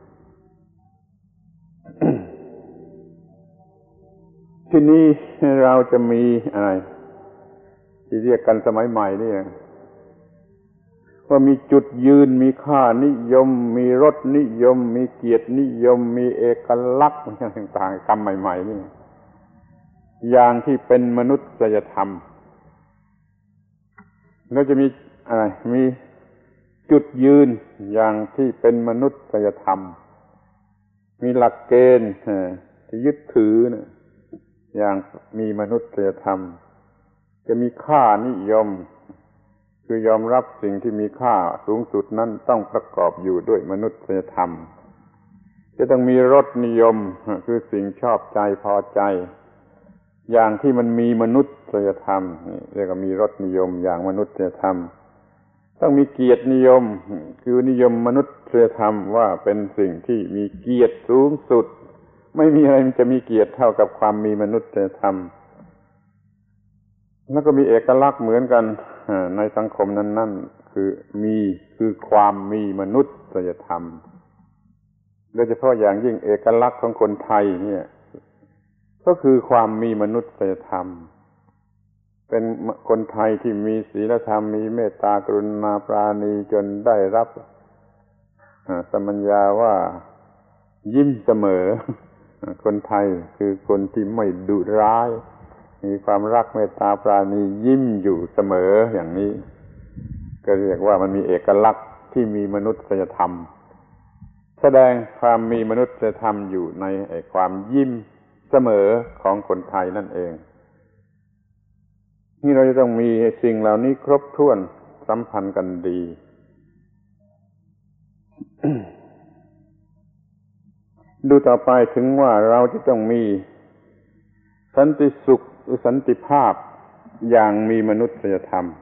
ที่นี้เราจะมีอะไรที่เรียกกันสมัยใหม่นี่ว่ามีจุดยืนมีค่านิยมมีรสนิยมมีเกียรตินิยมมีเอกลักษณ์ต่างๆคำใหม่ๆนี่อย่างที่เป็นมนุษยธรรมแล้วจะมีอะไรมีจุดยืนอย่างที่เป็นมนุษยธรรมมีหลักเกณฑ์ที่ยึดถือนะอย่างมีมนุษยธรรมจะมีค่านิยมคือยอมรับสิ่งที่มีค่าสูงสุดนั้นต้องประกอบอยู่ด้วยมนุษยธรรมจะต้องมีรสนิยมคือสิ่งชอบใจพอใจอย่างที่มันมีมนุษยธรรมนี่เรียกว่ามีรสนิยมอย่างมนุษยธรรมต้องมีเกียรตินิยมคือนิยมมนุษยธรรมว่าเป็นสิ่งที่มีเกียรติสูงสุดไม่มีอะไรมันจะมีเกียรติเท่ากับความมีมนุษยธรรมแล้วก็มีเอกลักษณ์เหมือนกันในสังคมนั้นๆคือมีคือความมีมนุษยธรรมโดยเฉพาะอย่างยิ่งเอกลักษณ์ของคนไทยเนี่ยก็คือความมีมนุษยธรรมเป็นคนไทยที่มีศีลธรรมมีเมตตากรุณาปราณีจนได้รับสมัญญาว่ายิ้มเสมอคนไทยคือคนที่ไม่ดุร้ายมีความรักเมตตาปราณียิ้มอยู่เสมออย่างนี้ก็เรียกว่ามันมีเอกลักษณ์ที่มีมนุษยธรรมแสดงความมีมนุษยธรรมอยู่ในไอ้ความยิ้มเสมอของคนไทยนั่นเองนี่เราจะต้องมีสิ่งเหล่านี้ครบถ้วนสัมพันธ์กันดี ดูต่อไปถึงว่าเราจะต้องมีสันติสุขหรือสันติภาพอย่างมีมนุษยธรรม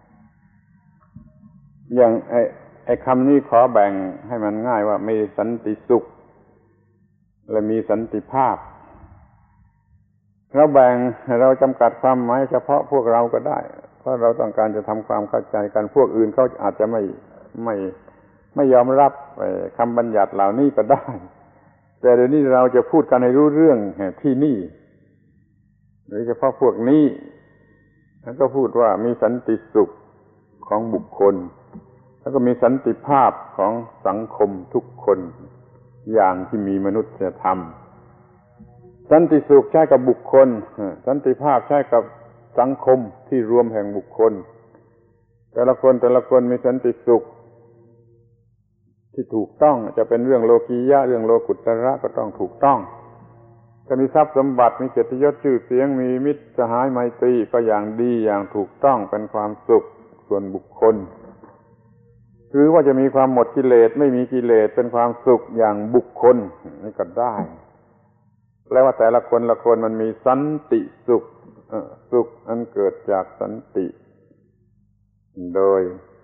อย่างไอ้ไอ้คำนี้ขอแบ่งให้มันง่ายว่ามีสันติสุขและมีสันติภาพเราแบ่งเราจำกัดความหมายเฉพาะพวกเราก็ได้เพราะเราต้องการจะทำความเข้าใจกันพวกอื่นเขาอาจจะไม่ไม่ไม่ยอมรับคำบัญญัติเหล่านี้ก็ได้แต่เดี๋ยวนี้เราจะพูดกันให้รู้เรื่องที่นี่โดยเฉพาะพวกนี้แล้วก็พูดว่ามีสันติสุขของบุคคลแล้วก็มีสันติภาพของสังคมทุกคนอย่างที่มีมนุษยธรรมสันติสุขใช้กับบุคคลสันติภาพใช้กับสังคมที่รวมแห่งบุคคลแต่ละคนแต่ละคนมีสันติสุขที่ถูกต้องจะเป็นเรื่องโลกียะเรื่องโลกุตระก็ต้องถูกต้องจะมีทรัพย์สมบัติมีเกียรติยศชื่อเสียงมีมิตรสหายไมตรีก็อย่างดีอย่างถูกต้องเป็นความสุขส่วนบุคคลหรือว่าจะมีความหมดกิเลสไม่มีกิเลสเป็นความสุขอย่างบุคคลนี่ก็ได้แปลว่าแต่ละคนละคนมันมีสันติสุขสุขอันเกิดจากสันติโดย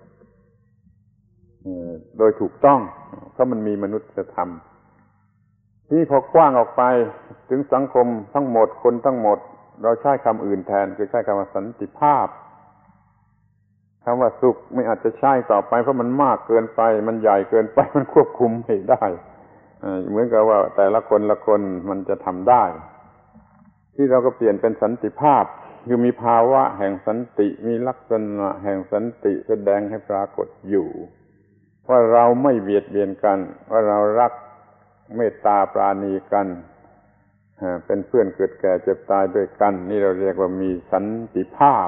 โดยถูกต้องเพราะมันมีมนุษยธรรมนี่พอกว้างออกไปถึงสังคมทั้งหมดคนทั้งหมดเราใช้คำอื่นแทนคือใช้คำว่าสันติภาพคำว่าสุขไม่อาจจะใช้ต่อไปเพราะมันมากเกินไปมันใหญ่เกินไปมันควบคุมไม่ได้เหมือนกับว่าแต่ละคนละคนมันจะทำได้ที่เราก็เปลี่ยนเป็นสันติภาพคือมีภาวะแห่งสันติมีลักษณะแห่งสันติแสดงให้ปรากฏอยู่ว่าเราไม่เบียดเบียนกันว่าเรารักเมตตาปราณีกันเป็นเพื่อนเกิดแก่เจ็บตายด้วยกันนี่เราเรียกว่ามีสันติภาพ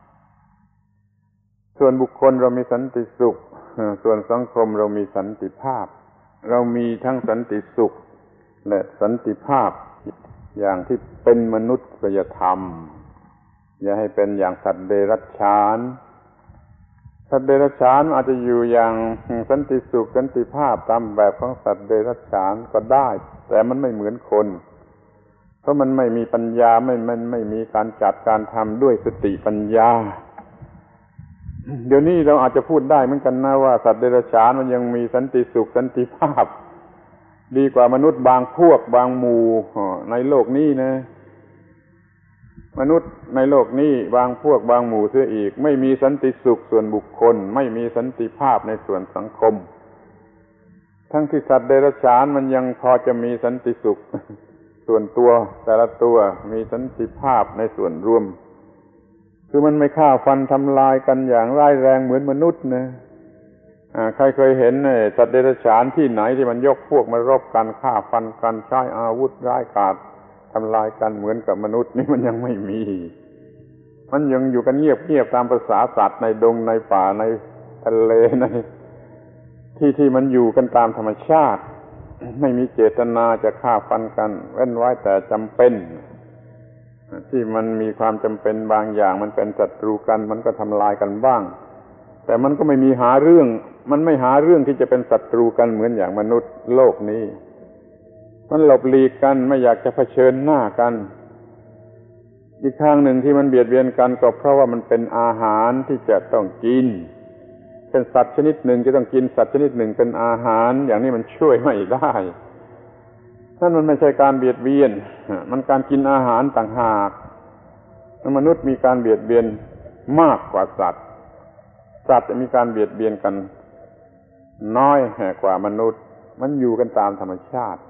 ส่วนบุคคลเรามีสันติสุขส่วนสังคมเรามีสันติภาพเรามีทั้งสันติสุขและสันติภาพอย่างที่เป็นมนุษยธรรมอย่าให้เป็นอย่างสัตว์เดรัจฉานสัตว์เดรัจฉานอาจจะอยู่อย่างสันติสุขสันติภาพตามแบบของสัตว์เดรัจฉานก็ได้แต่มันไม่เหมือนคนเพราะมันไม่มีปัญญาไม่มันไม่มีการจัดการทำด้วยสติปัญญาเดี๋ยวนี้เราอาจจะพูดได้เหมือนกันนะว่าสัตว์เดรัจฉานมันยังมีสันติสุขสันติภาพดีกว่ามนุษย์บางพวกบางหมู่ในโลกนี้นะมนุษย์ในโลกนี้บางพวกบางหมู่เสียอีกไม่มีสันติสุขส่วนบุคคลไม่มีสันติภาพในส่วนสังคมทั้งที่สัตว์เดรัจฉานมันยังพอจะมีสันติสุขส่วนตัวแต่ละตัวมีสันติภาพในส่วนรวมคือมันไม่ฆ่าฟันทำลายกันอย่างร้ายแรงเหมือนมนุษย์นะอ่าใครเคยเห็นไอ้สัตว์เดรัจฉานที่ไหนที่มันยกพวกมารบกันฆ่าฟันกันใช้อาวุธร้ายกาจทำลายกันเหมือนกับมนุษย์นี่มันยังไม่มีมันยังอยู่กันเงียบๆตามภาษาสัตว์ในดงในป่าในทะเลในที่ที่มันอยู่กันตามธรรมชาติไม่มีเจตนาจะฆ่าฟันกันเว้นไว้แต่จำเป็นที่มันมีความจำเป็นบางอย่างมันเป็นศัตรูกันมันก็ทำลายกันบ้างแต่มันก็ไม่มีหาเรื่องมันไม่หาเรื่องที่จะเป็นศัตรูกันเหมือนอย่างมนุษย์โลกนี้มันหลบหลีกกันไม่อยากจะเผชิญหน้ากันอีกทางหนึ่งที่มันเบียดเบียนกันก็เพราะว่ามันเป็นอาหารที่จะต้องกินเป็นสัตว์ชนิดหนึ่งจะต้องกินสัตว์ชนิดหนึ่งเป็นอาหารอย่างนี้มันช่วยไม่ได้นั่นมันไม่ใช่การเบียดเบียนมันการกินอาหารต่างหากมนุษย์มีการเบียดเบียนมากกว่าสัตว์สัตว์มีการเบียดเบียนกันน้อยกว่ามนุษย์มันอยู่กันตามธรรมชาติ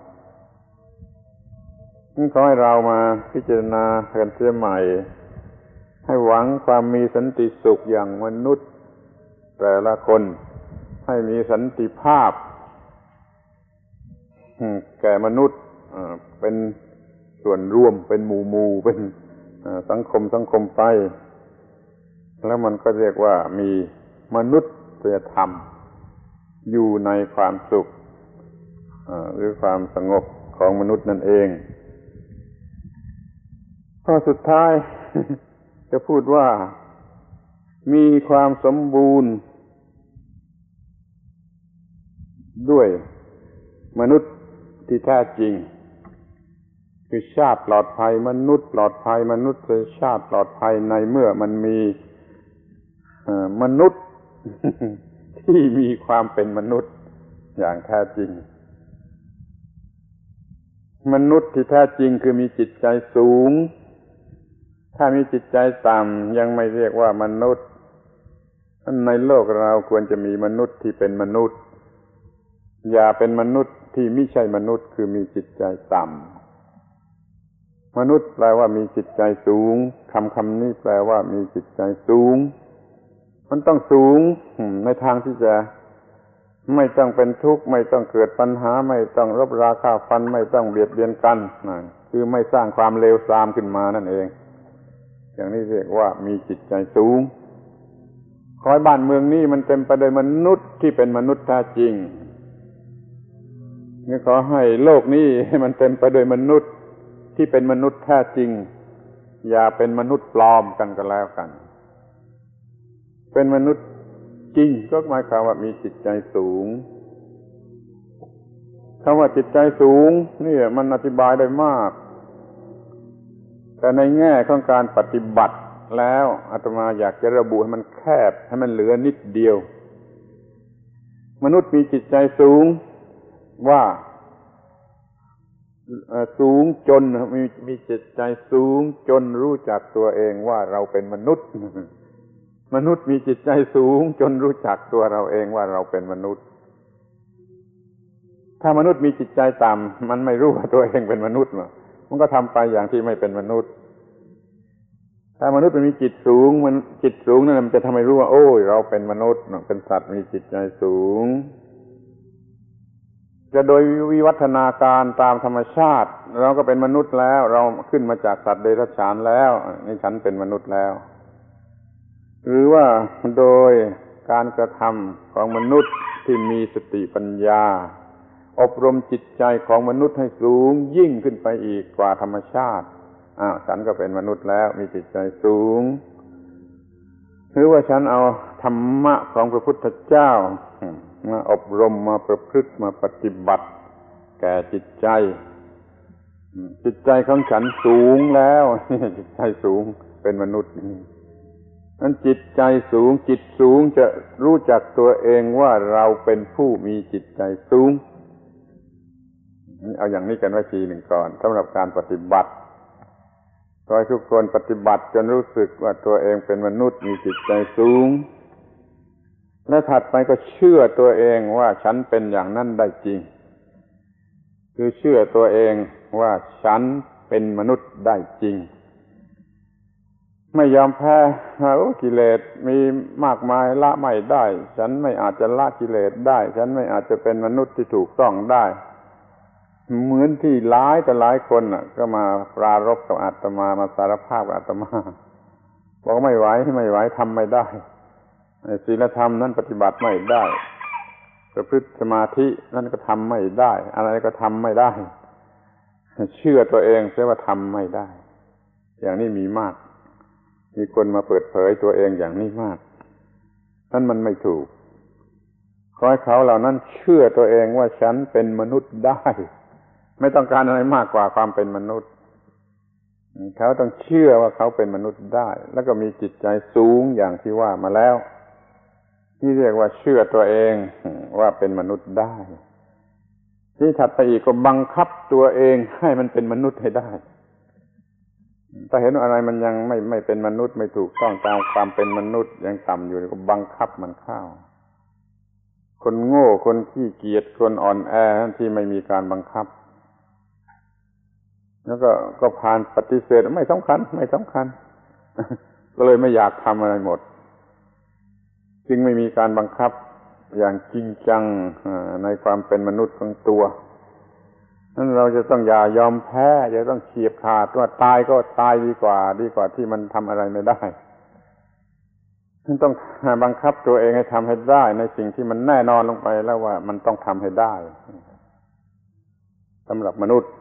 นี่ขอให้เรามาพิจารณากันเสียใหม่ให้หวังความมีสันติสุขอย่างมนุษย์แต่ละคนให้มีสันติภาพแก่มนุษย์เป็นส่วนรวมเป็นหมู่หมู่เป็นสังคมสังคมไปแล้วมันก็เรียกว่ามีมนุษยธรรมอยู่ในความสุขหรือความสงบของมนุษย์นั่นเองข้อสุดท้ายจะพูดว่ามีความสมบูรณ์ด้วยมนุษย์ที่แท้จริงคือชาติปลอดภัยมนุษย์ปลอดภัยมนุษย์ชาติปลอดภัยในเมื่อมันมีมนุษย์ที่มีความเป็นมนุษย์อย่างแท้จริงมนุษย์ที่แท้จริงคือมีจิตใจสูงถ้ามีจิตใจต่ำยังไม่เรียกว่ามนุษย์ในโลกเราควรจะมีมนุษย์ที่เป็นมนุษย์อย่าเป็นมนุษย์ที่ไม่ใช่มนุษย์คือมีจิตใจต่ำมนุษย์แปลว่ามีจิตใจสูงคำคำนี้แปลว่ามีจิตใจสูงมันต้องสูงในทางที่จะไม่ต้องเป็นทุกข์ไม่ต้องเกิดปัญหาไม่ต้องรบราฆ่าฟันไม่ต้องเบียดเบียนกันนะคือไม่สร้างความเลวทรามขึ้นมานั่นเองอย่างนี้เรียกว่ามีจิตใจสูงขอให้บ้านเมืองนี้มันเต็มไปด้วยมนุษย์ที่เป็นมนุษย์แท้จริงนี่ขอให้โลกนี้มันเต็มไปด้วยมนุษย์ที่เป็นมนุษย์แท้จริงอย่าเป็นมนุษย์ปลอมกันก็แล้วกันเป็นมนุษย์จริงก็หมายความว่ามีจิตใจสูงคำว่าจิตใจสูงนี่มันอธิบายได้มากแต่ในแง่ของการปฏิบัติแล้วอาตมาอยากจะระบุให้มันแคบให้มันเหลือนิดเดียวมนุษย์มีจิตใจสูงว่าสูงจนมีมีจิตใจสูงจนรู้จักตัวเองว่าเราเป็นมนุษย์มนุษย์มีจิตใจสูงจนรู้จักตัวเราเองว่าเราเป็นมนุษย์ถ้ามนุษย์มีจิตใจต่ำมันไม่รู้ว่าตัวเองเป็นมนุษย์มันก็ทำไปอย่างที่ไม่เป็นมนุษย์ถ้ามนุษย์มันมีจิตสูงมันจิตสูงนั่นมันจะทำให้รู้ว่าโอ้ยเราเป็นมนุษย์เป็นสัตว์มีจิตใจสูงจะโดยวิวัฒนาการตามธรรมชาติเราก็เป็นมนุษย์แล้วเราขึ้นมาจากสัตว์เดรัจฉานแล้วนี่ฉันเป็นมนุษย์แล้วหรือว่าโดยการกระทำของมนุษย์ที่มีสติปัญญาอบรมจิตใจของมนุษย์ให้สูงยิ่งขึ้นไปอีกกว่าธรรมชาติอ้าวฉันก็เป็นมนุษย์แล้วมีจิตใจสูงหรือว่าฉันเอาธรรมะของพระพุทธเจ้ามาอบรมมาประพฤติมาปฏิบัติแก่จิตใจจิตใจของฉันสูงแล้วจิตใจสูงเป็นมนุษย์นั้นจิตใจสูงจิตสูงจะรู้จักตัวเองว่าเราเป็นผู้มีจิตใจสูงเอาอย่างนี้กันไว้ทีหนึ่งก่อนสำหรับการปฏิบัติขอให้ทุกคนปฏิบัติจนรู้สึกว่าตัวเองเป็นมนุษย์มีจิตใจสูงและถัดไปก็เชื่อตัวเองว่าฉันเป็นอย่างนั้นได้จริงคือเชื่อตัวเองว่าฉันเป็นมนุษย์ได้จริงไม่ยอมแพ้โอ้กิเลสมีมากมายละไม่ได้ฉันไม่อาจจะละกิเลสได้ฉันไม่อาจจะเป็นมนุษย์ที่ถูกต้องได้เหมือนที่หลายแต่หลายคนน่ะก็มาปรารภกับอาตมามาสารภาพกับอาตมาบอกไม่ไหวไม่ไหวทำไม่ได้ศีลธรรมนั้นปฏิบัติไม่ได้ประพฤติสมาธินั่นก็ทำไม่ได้อะไรก็ทำไม่ได้เชื่อตัวเองเสียว่าทำไม่ได้อย่างนี้มีมากมีคนมาเปิดเผยตัวเองอย่างนี้มากนั่นมันไม่ถูกขอให้เขาเหล่านั้นเชื่อตัวเองว่าฉันเป็นมนุษย์ได้ไม่ต้องการอะไรมากกว่าความเป็นมนุษย์เขาต้องเชื่อว่าเขาเป็นมนุษย์ได้แล้วก็มีจิตใจสูงอย่างที่ว่ามาแล้วที่เรียกว่าเชื่อตัวเองว่าเป็นมนุษย์ได้ที่ถัดไปอีกก็บังคับตัวเองให้มันเป็นมนุษย์ให้ได้ถ้าเห็นอะไรมันยังไม่ไม่เป็นมนุษย์ไม่ถูกต้องตามความเป็นมนุษย์ยังต่ำอยู่ก็บังคับมันเข้าคนโง่คนขี้เกียจคนอ่อนแอที่ไม่มีการบังคับแล้วก็ก็ผ่านปฏิเสธไม่สำคัญไม่สำคัญก็เลยไม่อยากทำอะไรหมดจึงไม่มีการบังคับอย่างจริงจังในความเป็นมนุษย์ของตัวนั้นเราจะต้องอย่ายอมแพ้จะต้องเฉียบขาดว่าตายก็ตายดีกว่าดีกว่าที่มันทำอะไรไม่ได้ต้องบังคับตัวเองให้ทำให้ได้ในสิ่งที่มันแน่นอนลงไปแล้วว่ามันต้องทำให้ได้สำหรับมนุษย์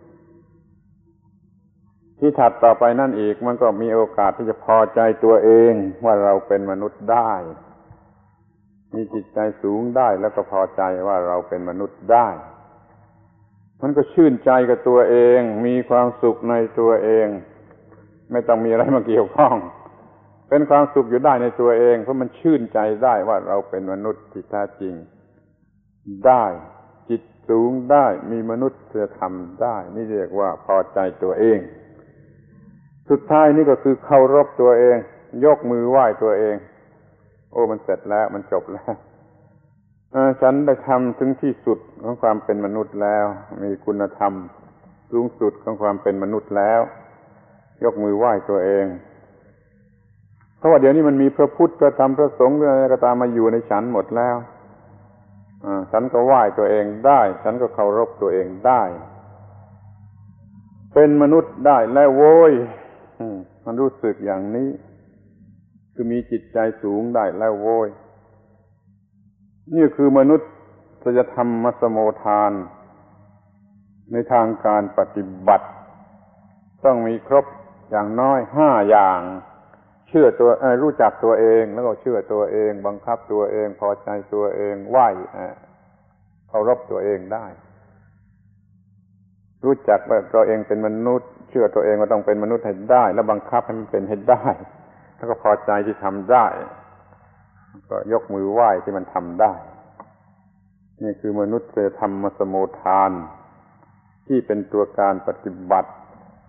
ที่ถัดต่อไปนั่นอีกมันก็มีโอกาสที่จะพอใจตัวเองว่าเราเป็นมนุษย์ได้มีจิตใจสูงได้แล้วก็พอใจว่าเราเป็นมนุษย์ได้มันก็ชื่นใจกับตัวเองมีความสุขในตัวเองไม่ต้องมีอะไรมาเกี่ยวข้องเป็นความสุขอยู่ได้ในตัวเองเพราะมันชื่นใจได้ว่าเราเป็นมนุษย์ที่แท้จริงได้จิตสูงได้มีมนุษยธรรมได้นี่เรียกว่าพอใจตัวเองสุดท้ายนี่ก็คือเคารพตัวเองยกมือไหว้ตัวเองโอ้มันเสร็จแล้วมันจบแล้วฉันได้ทำถึงที่สุดของความเป็นมนุษย์แล้วมีคุณธรรมสูงสุดของความเป็นมนุษย์แล้วยกมือไหว้ตัวเองเพราะว่าเดี๋ยวนี้มันมีพระพุทธพระธรรมพระสงฆ์อะไรก็ตามมาอยู่ในฉันหมดแล้วฉันก็ไหว้ตัวเองได้ฉันก็เคารพตัวเองได้เป็นมนุษย์ได้แล้วโว้ยมันรู้สึกอย่างนี้คือมีจิตใจสูงได้แล้วโว้ยนี่คือมนุษย์จะทำมัสโมทานในทางการปฏิบัติต้องมีครบอย่างน้อยห้าอย่างเชื่อตัวรู้จักตัวเองแล้วก็เชื่อตัวเองบังคับตัวเองพอใจตัวเองไหว้เคารพตัวเองได้รู้จักว่าตัวเองเป็นมนุษย์เชื่อตัวเองว่าต้องเป็นมนุษย์ให้ได้แล้วบังคับให้มันเป็นให้ได้แล้วก็พอใจที่ทำได้ก็ยกมือไหว้ที่มันทำได้นี่คือมนุษย์ธรรมสโมทานที่เป็นตัวการปฏิบัติ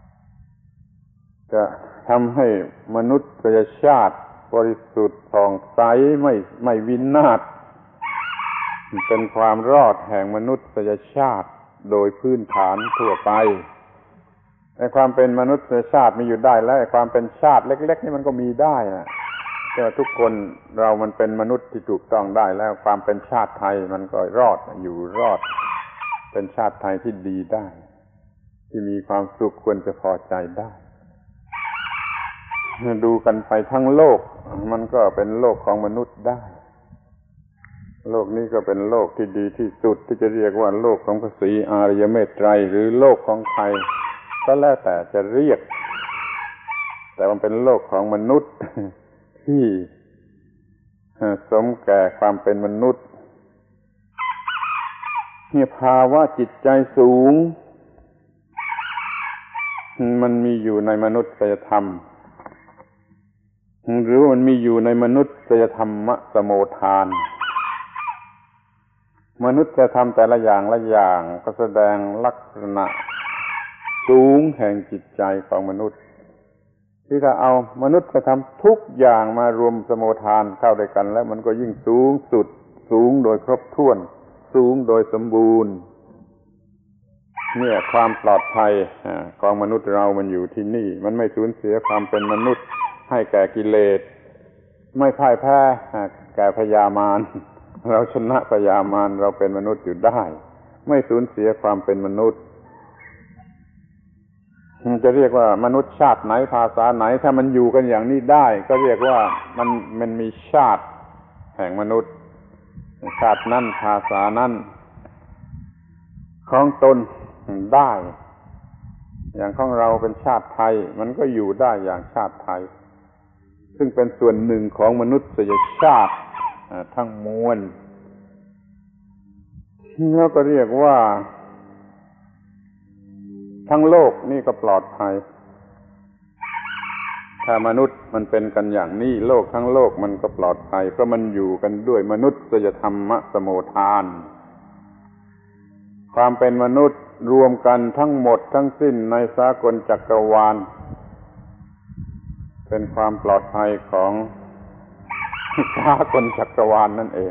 จะทำให้มนุษยชาติบริสุทธิ์ผ่องใสไม่ไม่วินาศเป็นความรอดแห่งมนุษยชาติโดยพื้นฐานทั่วไปไอ้ความเป็นมนุษยชาติมีอยู่ได้แล้วไอ้ความเป็นชาติเล็กๆนี่มันก็มีได้นะแต่ทุกคนเรามันเป็นมนุษย์ที่ถูกต้องได้แล้วความเป็นชาติไทยมันก็รอดอยู่รอดเป็นชาติไทยที่ดีได้ที่มีความสุขควรจะพอใจได้ดูกันไปทั้งโลกมันก็เป็นโลกของมนุษย์ได้โลกนี้ก็เป็นโลกที่ดีที่สุดที่จะเรียกว่าโลกของพระศรีอริยเมตไตรหรือโลกของใครก็แล้วแต่จะเรียกแต่มันเป็นโลกของมนุษย์ที่สมแก่ความเป็นมนุษย์เนี่ยภาวะจิตใจสูงมันมีอยู่ในมนุษยธรรมหรือมันมีอยู่ในมนุษยธรรมสโมทานมนุษยธรรมแต่ละอย่างละอย่างก็แสดงลักษณะสูงแห่งจิตใจของมนุษย์ที่ถ้าเอามนุษยธรรมทุกอย่างมารวมสโมทานเข้าด้วยกันแล้วมันก็ยิ่งสูงสุดสูงโดยครบถ้วนสูงโดยสมบูรณ์เนี่ยความปลอดภัยของมนุษย์เรามันอยู่ที่นี่มันไม่สูญเสียความเป็นมนุษย์ให้แก่กิเลสไม่พ่ายแพ้แก่พยามารเราชนะพยามารเราเป็นมนุษย์อยู่ได้ไม่สูญเสียความเป็นมนุษย์จะเรียกว่ามนุษย์ชาติไหนภาษาไหนถ้ามันอยู่กันอย่างนี้ได้ก็เรียกว่ามันมันมีชาติแห่งมนุษย์ชาตินั้นภาษานั้นของตนได้อย่างของเราเป็นชาติไทยมันก็อยู่ได้อย่างชาติไทยซึ่งเป็นส่วนหนึ่งของมนุษยชาติทั้งมวลแล้วก็เรียกว่าทั้งโลกนี่ก็ปลอดภัยถ้ามนุษย์มันเป็นกันอย่างนี้โลกทั้งโลกมันก็ปลอดภัยเพราะมันอยู่กันด้วยมนุษยธรรมสโมทานความเป็นมนุษย์รวมกันทั้งหมดทั้งสิ้นในสากลจักรวาลเป็นความปลอดภัยของสากลจักรวาลนั่นเอง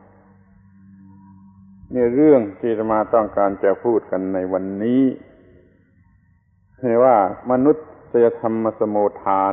นี่เรื่องที่อาตมาต้องการจะพูดกันในวันนี้คือว่ามนุษยธรรมสโมทาน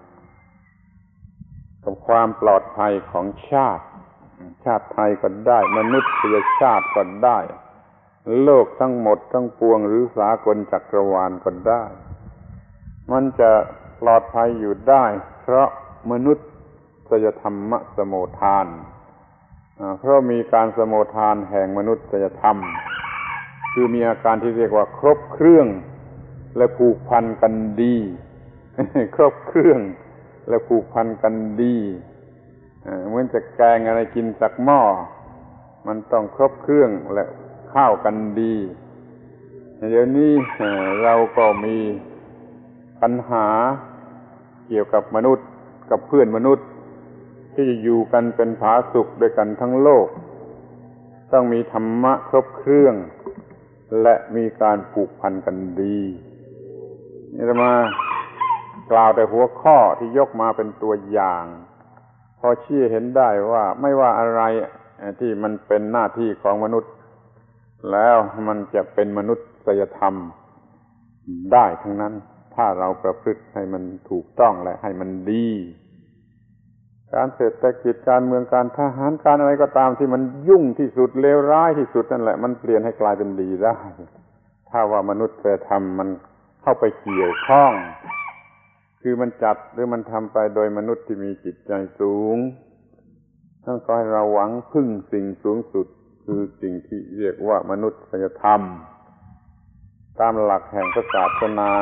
กับความปลอดภัยของชาติชาติไทยก็ได้มนุษยชาติก็ได้โลกทั้งหมดทั้งปวงหรือสากลจักรวาลก็ได้มันจะปลอดภัยอยู่ได้เพราะมนุษยธรรมสโมทานเพราะมีการสโมทานแห่งมนุษยธรรมคือมีอาการที่เรียกว่าครบเครื่องและผูกพันกันดีครบเครื่องและผูกพันกันดีเหมือนจะแกงอะไรกินสักหม้อมันต้องครบเครื่องและเข้ากันดีเดี๋ยวนี้เราก็มีปัญหาเกี่ยวกับมนุษย์กับเพื่อนมนุษย์ที่จะอยู่กันเป็นผาสุกด้วยกันทั้งโลกต้องมีธรรมะครบเครื่องและมีการผูกพันกันดีนี่จะมากล่าวแต่หัวข้อที่ยกมาเป็นตัวอย่างพอชี้เห็นได้ว่าไม่ว่าอะไรที่มันเป็นหน้าที่ของมนุษย์แล้วมันจะเป็นมนุษยธรรมได้ทั้งนั้นถ้าเราประพฤติให้มันถูกต้องและให้มันดีการเศรษฐกิจการเมืองการทหารการอะไรก็ตามที่มันยุ่งที่สุดเลวร้ายที่สุดนั่นแหละมันเปลี่ยนให้กลายเป็นดีได้ถ้าว่ามนุษยธรรมมันเข้าไปเกี่ยวข้องคือมันจัดหรือมันทำไปโดยมนุษย์ที่มีจิตใจสูงต้องขอให้เราหวังพึ่งสิ่งสูงสุดคือสิ่งที่เรียกว่ามนุษยธรรมตามหลักแห่งศาสนา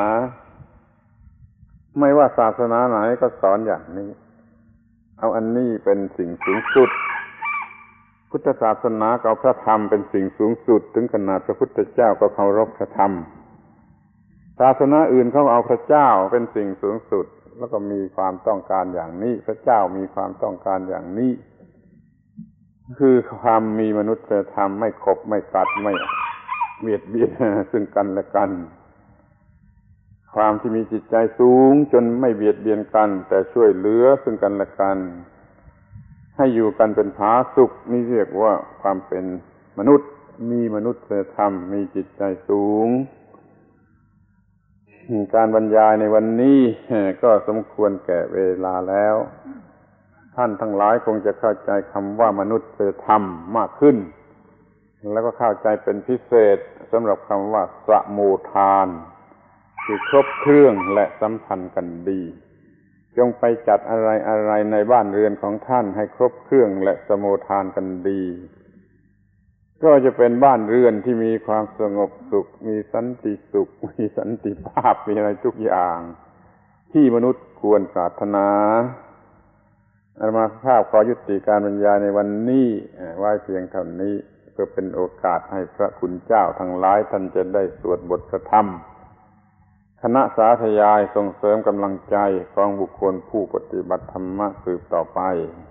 ไม่ว่าศาสนาไหนก็สอนอย่างนี้เอาอันนี้เป็นสิ่งสูงสุดพุทธศาสนาเอาพระธรรมเป็นสิ่งสูงสุดถึงขนาดพระพุทธเจ้าก็เคารพพระธรรมศาสนาอื่นเขาเอาพระเจ้าเป็นสิ่งสูงสุดแล้วก็มีความต้องการอย่างนี้พระเจ้ามีความต้องการอย่างนี้คือความมีมนุษยธรรมไม่ขบไม่กัดไม่เบียดเบียนซึ่งกันและกันความที่มีจิตใจสูงจนไม่เบียดเบียนกันแต่ช่วยเหลือซึ่งกันและกันให้อยู่กันเป็นผาสุกนี่เรียกว่าความเป็นมนุษย์มีมนุษยธรรมมีจิตใจสูงการบรรยายในวันนี้ก็สมควรแก่เวลาแล้วท่านทั้งหลายคงจะเข้าใจคำว่ามนุษยธรรมมากขึ้นแล้วก็เข้าใจเป็นพิเศษสำหรับคำว่าสโมทานคือครบเครื่องและสัมพันธ์กันดีจงไปจัดอะไรอะไรในบ้านเรือนของท่านให้ครบเครื่องและสโมทานกันดีก็จะเป็นบ้านเรือนที่มีความสงบสุขมีสันติสุขมีสันติภาพมีอะไรทุกอย่างที่มนุษย์ควรปรารถนาอาตมาภาพขอยุติการบรรยายในวันนี้ไว้เพียงเท่านี้เพื่อเป็นโอกาสให้พระคุณเจ้าทั้งหลายท่านจะได้สวดบทพระธรรมคณะสาธยายส่งเสริมกำลังใจของบุคคลผู้ปฏิบัติธรรมะสืบต่อไป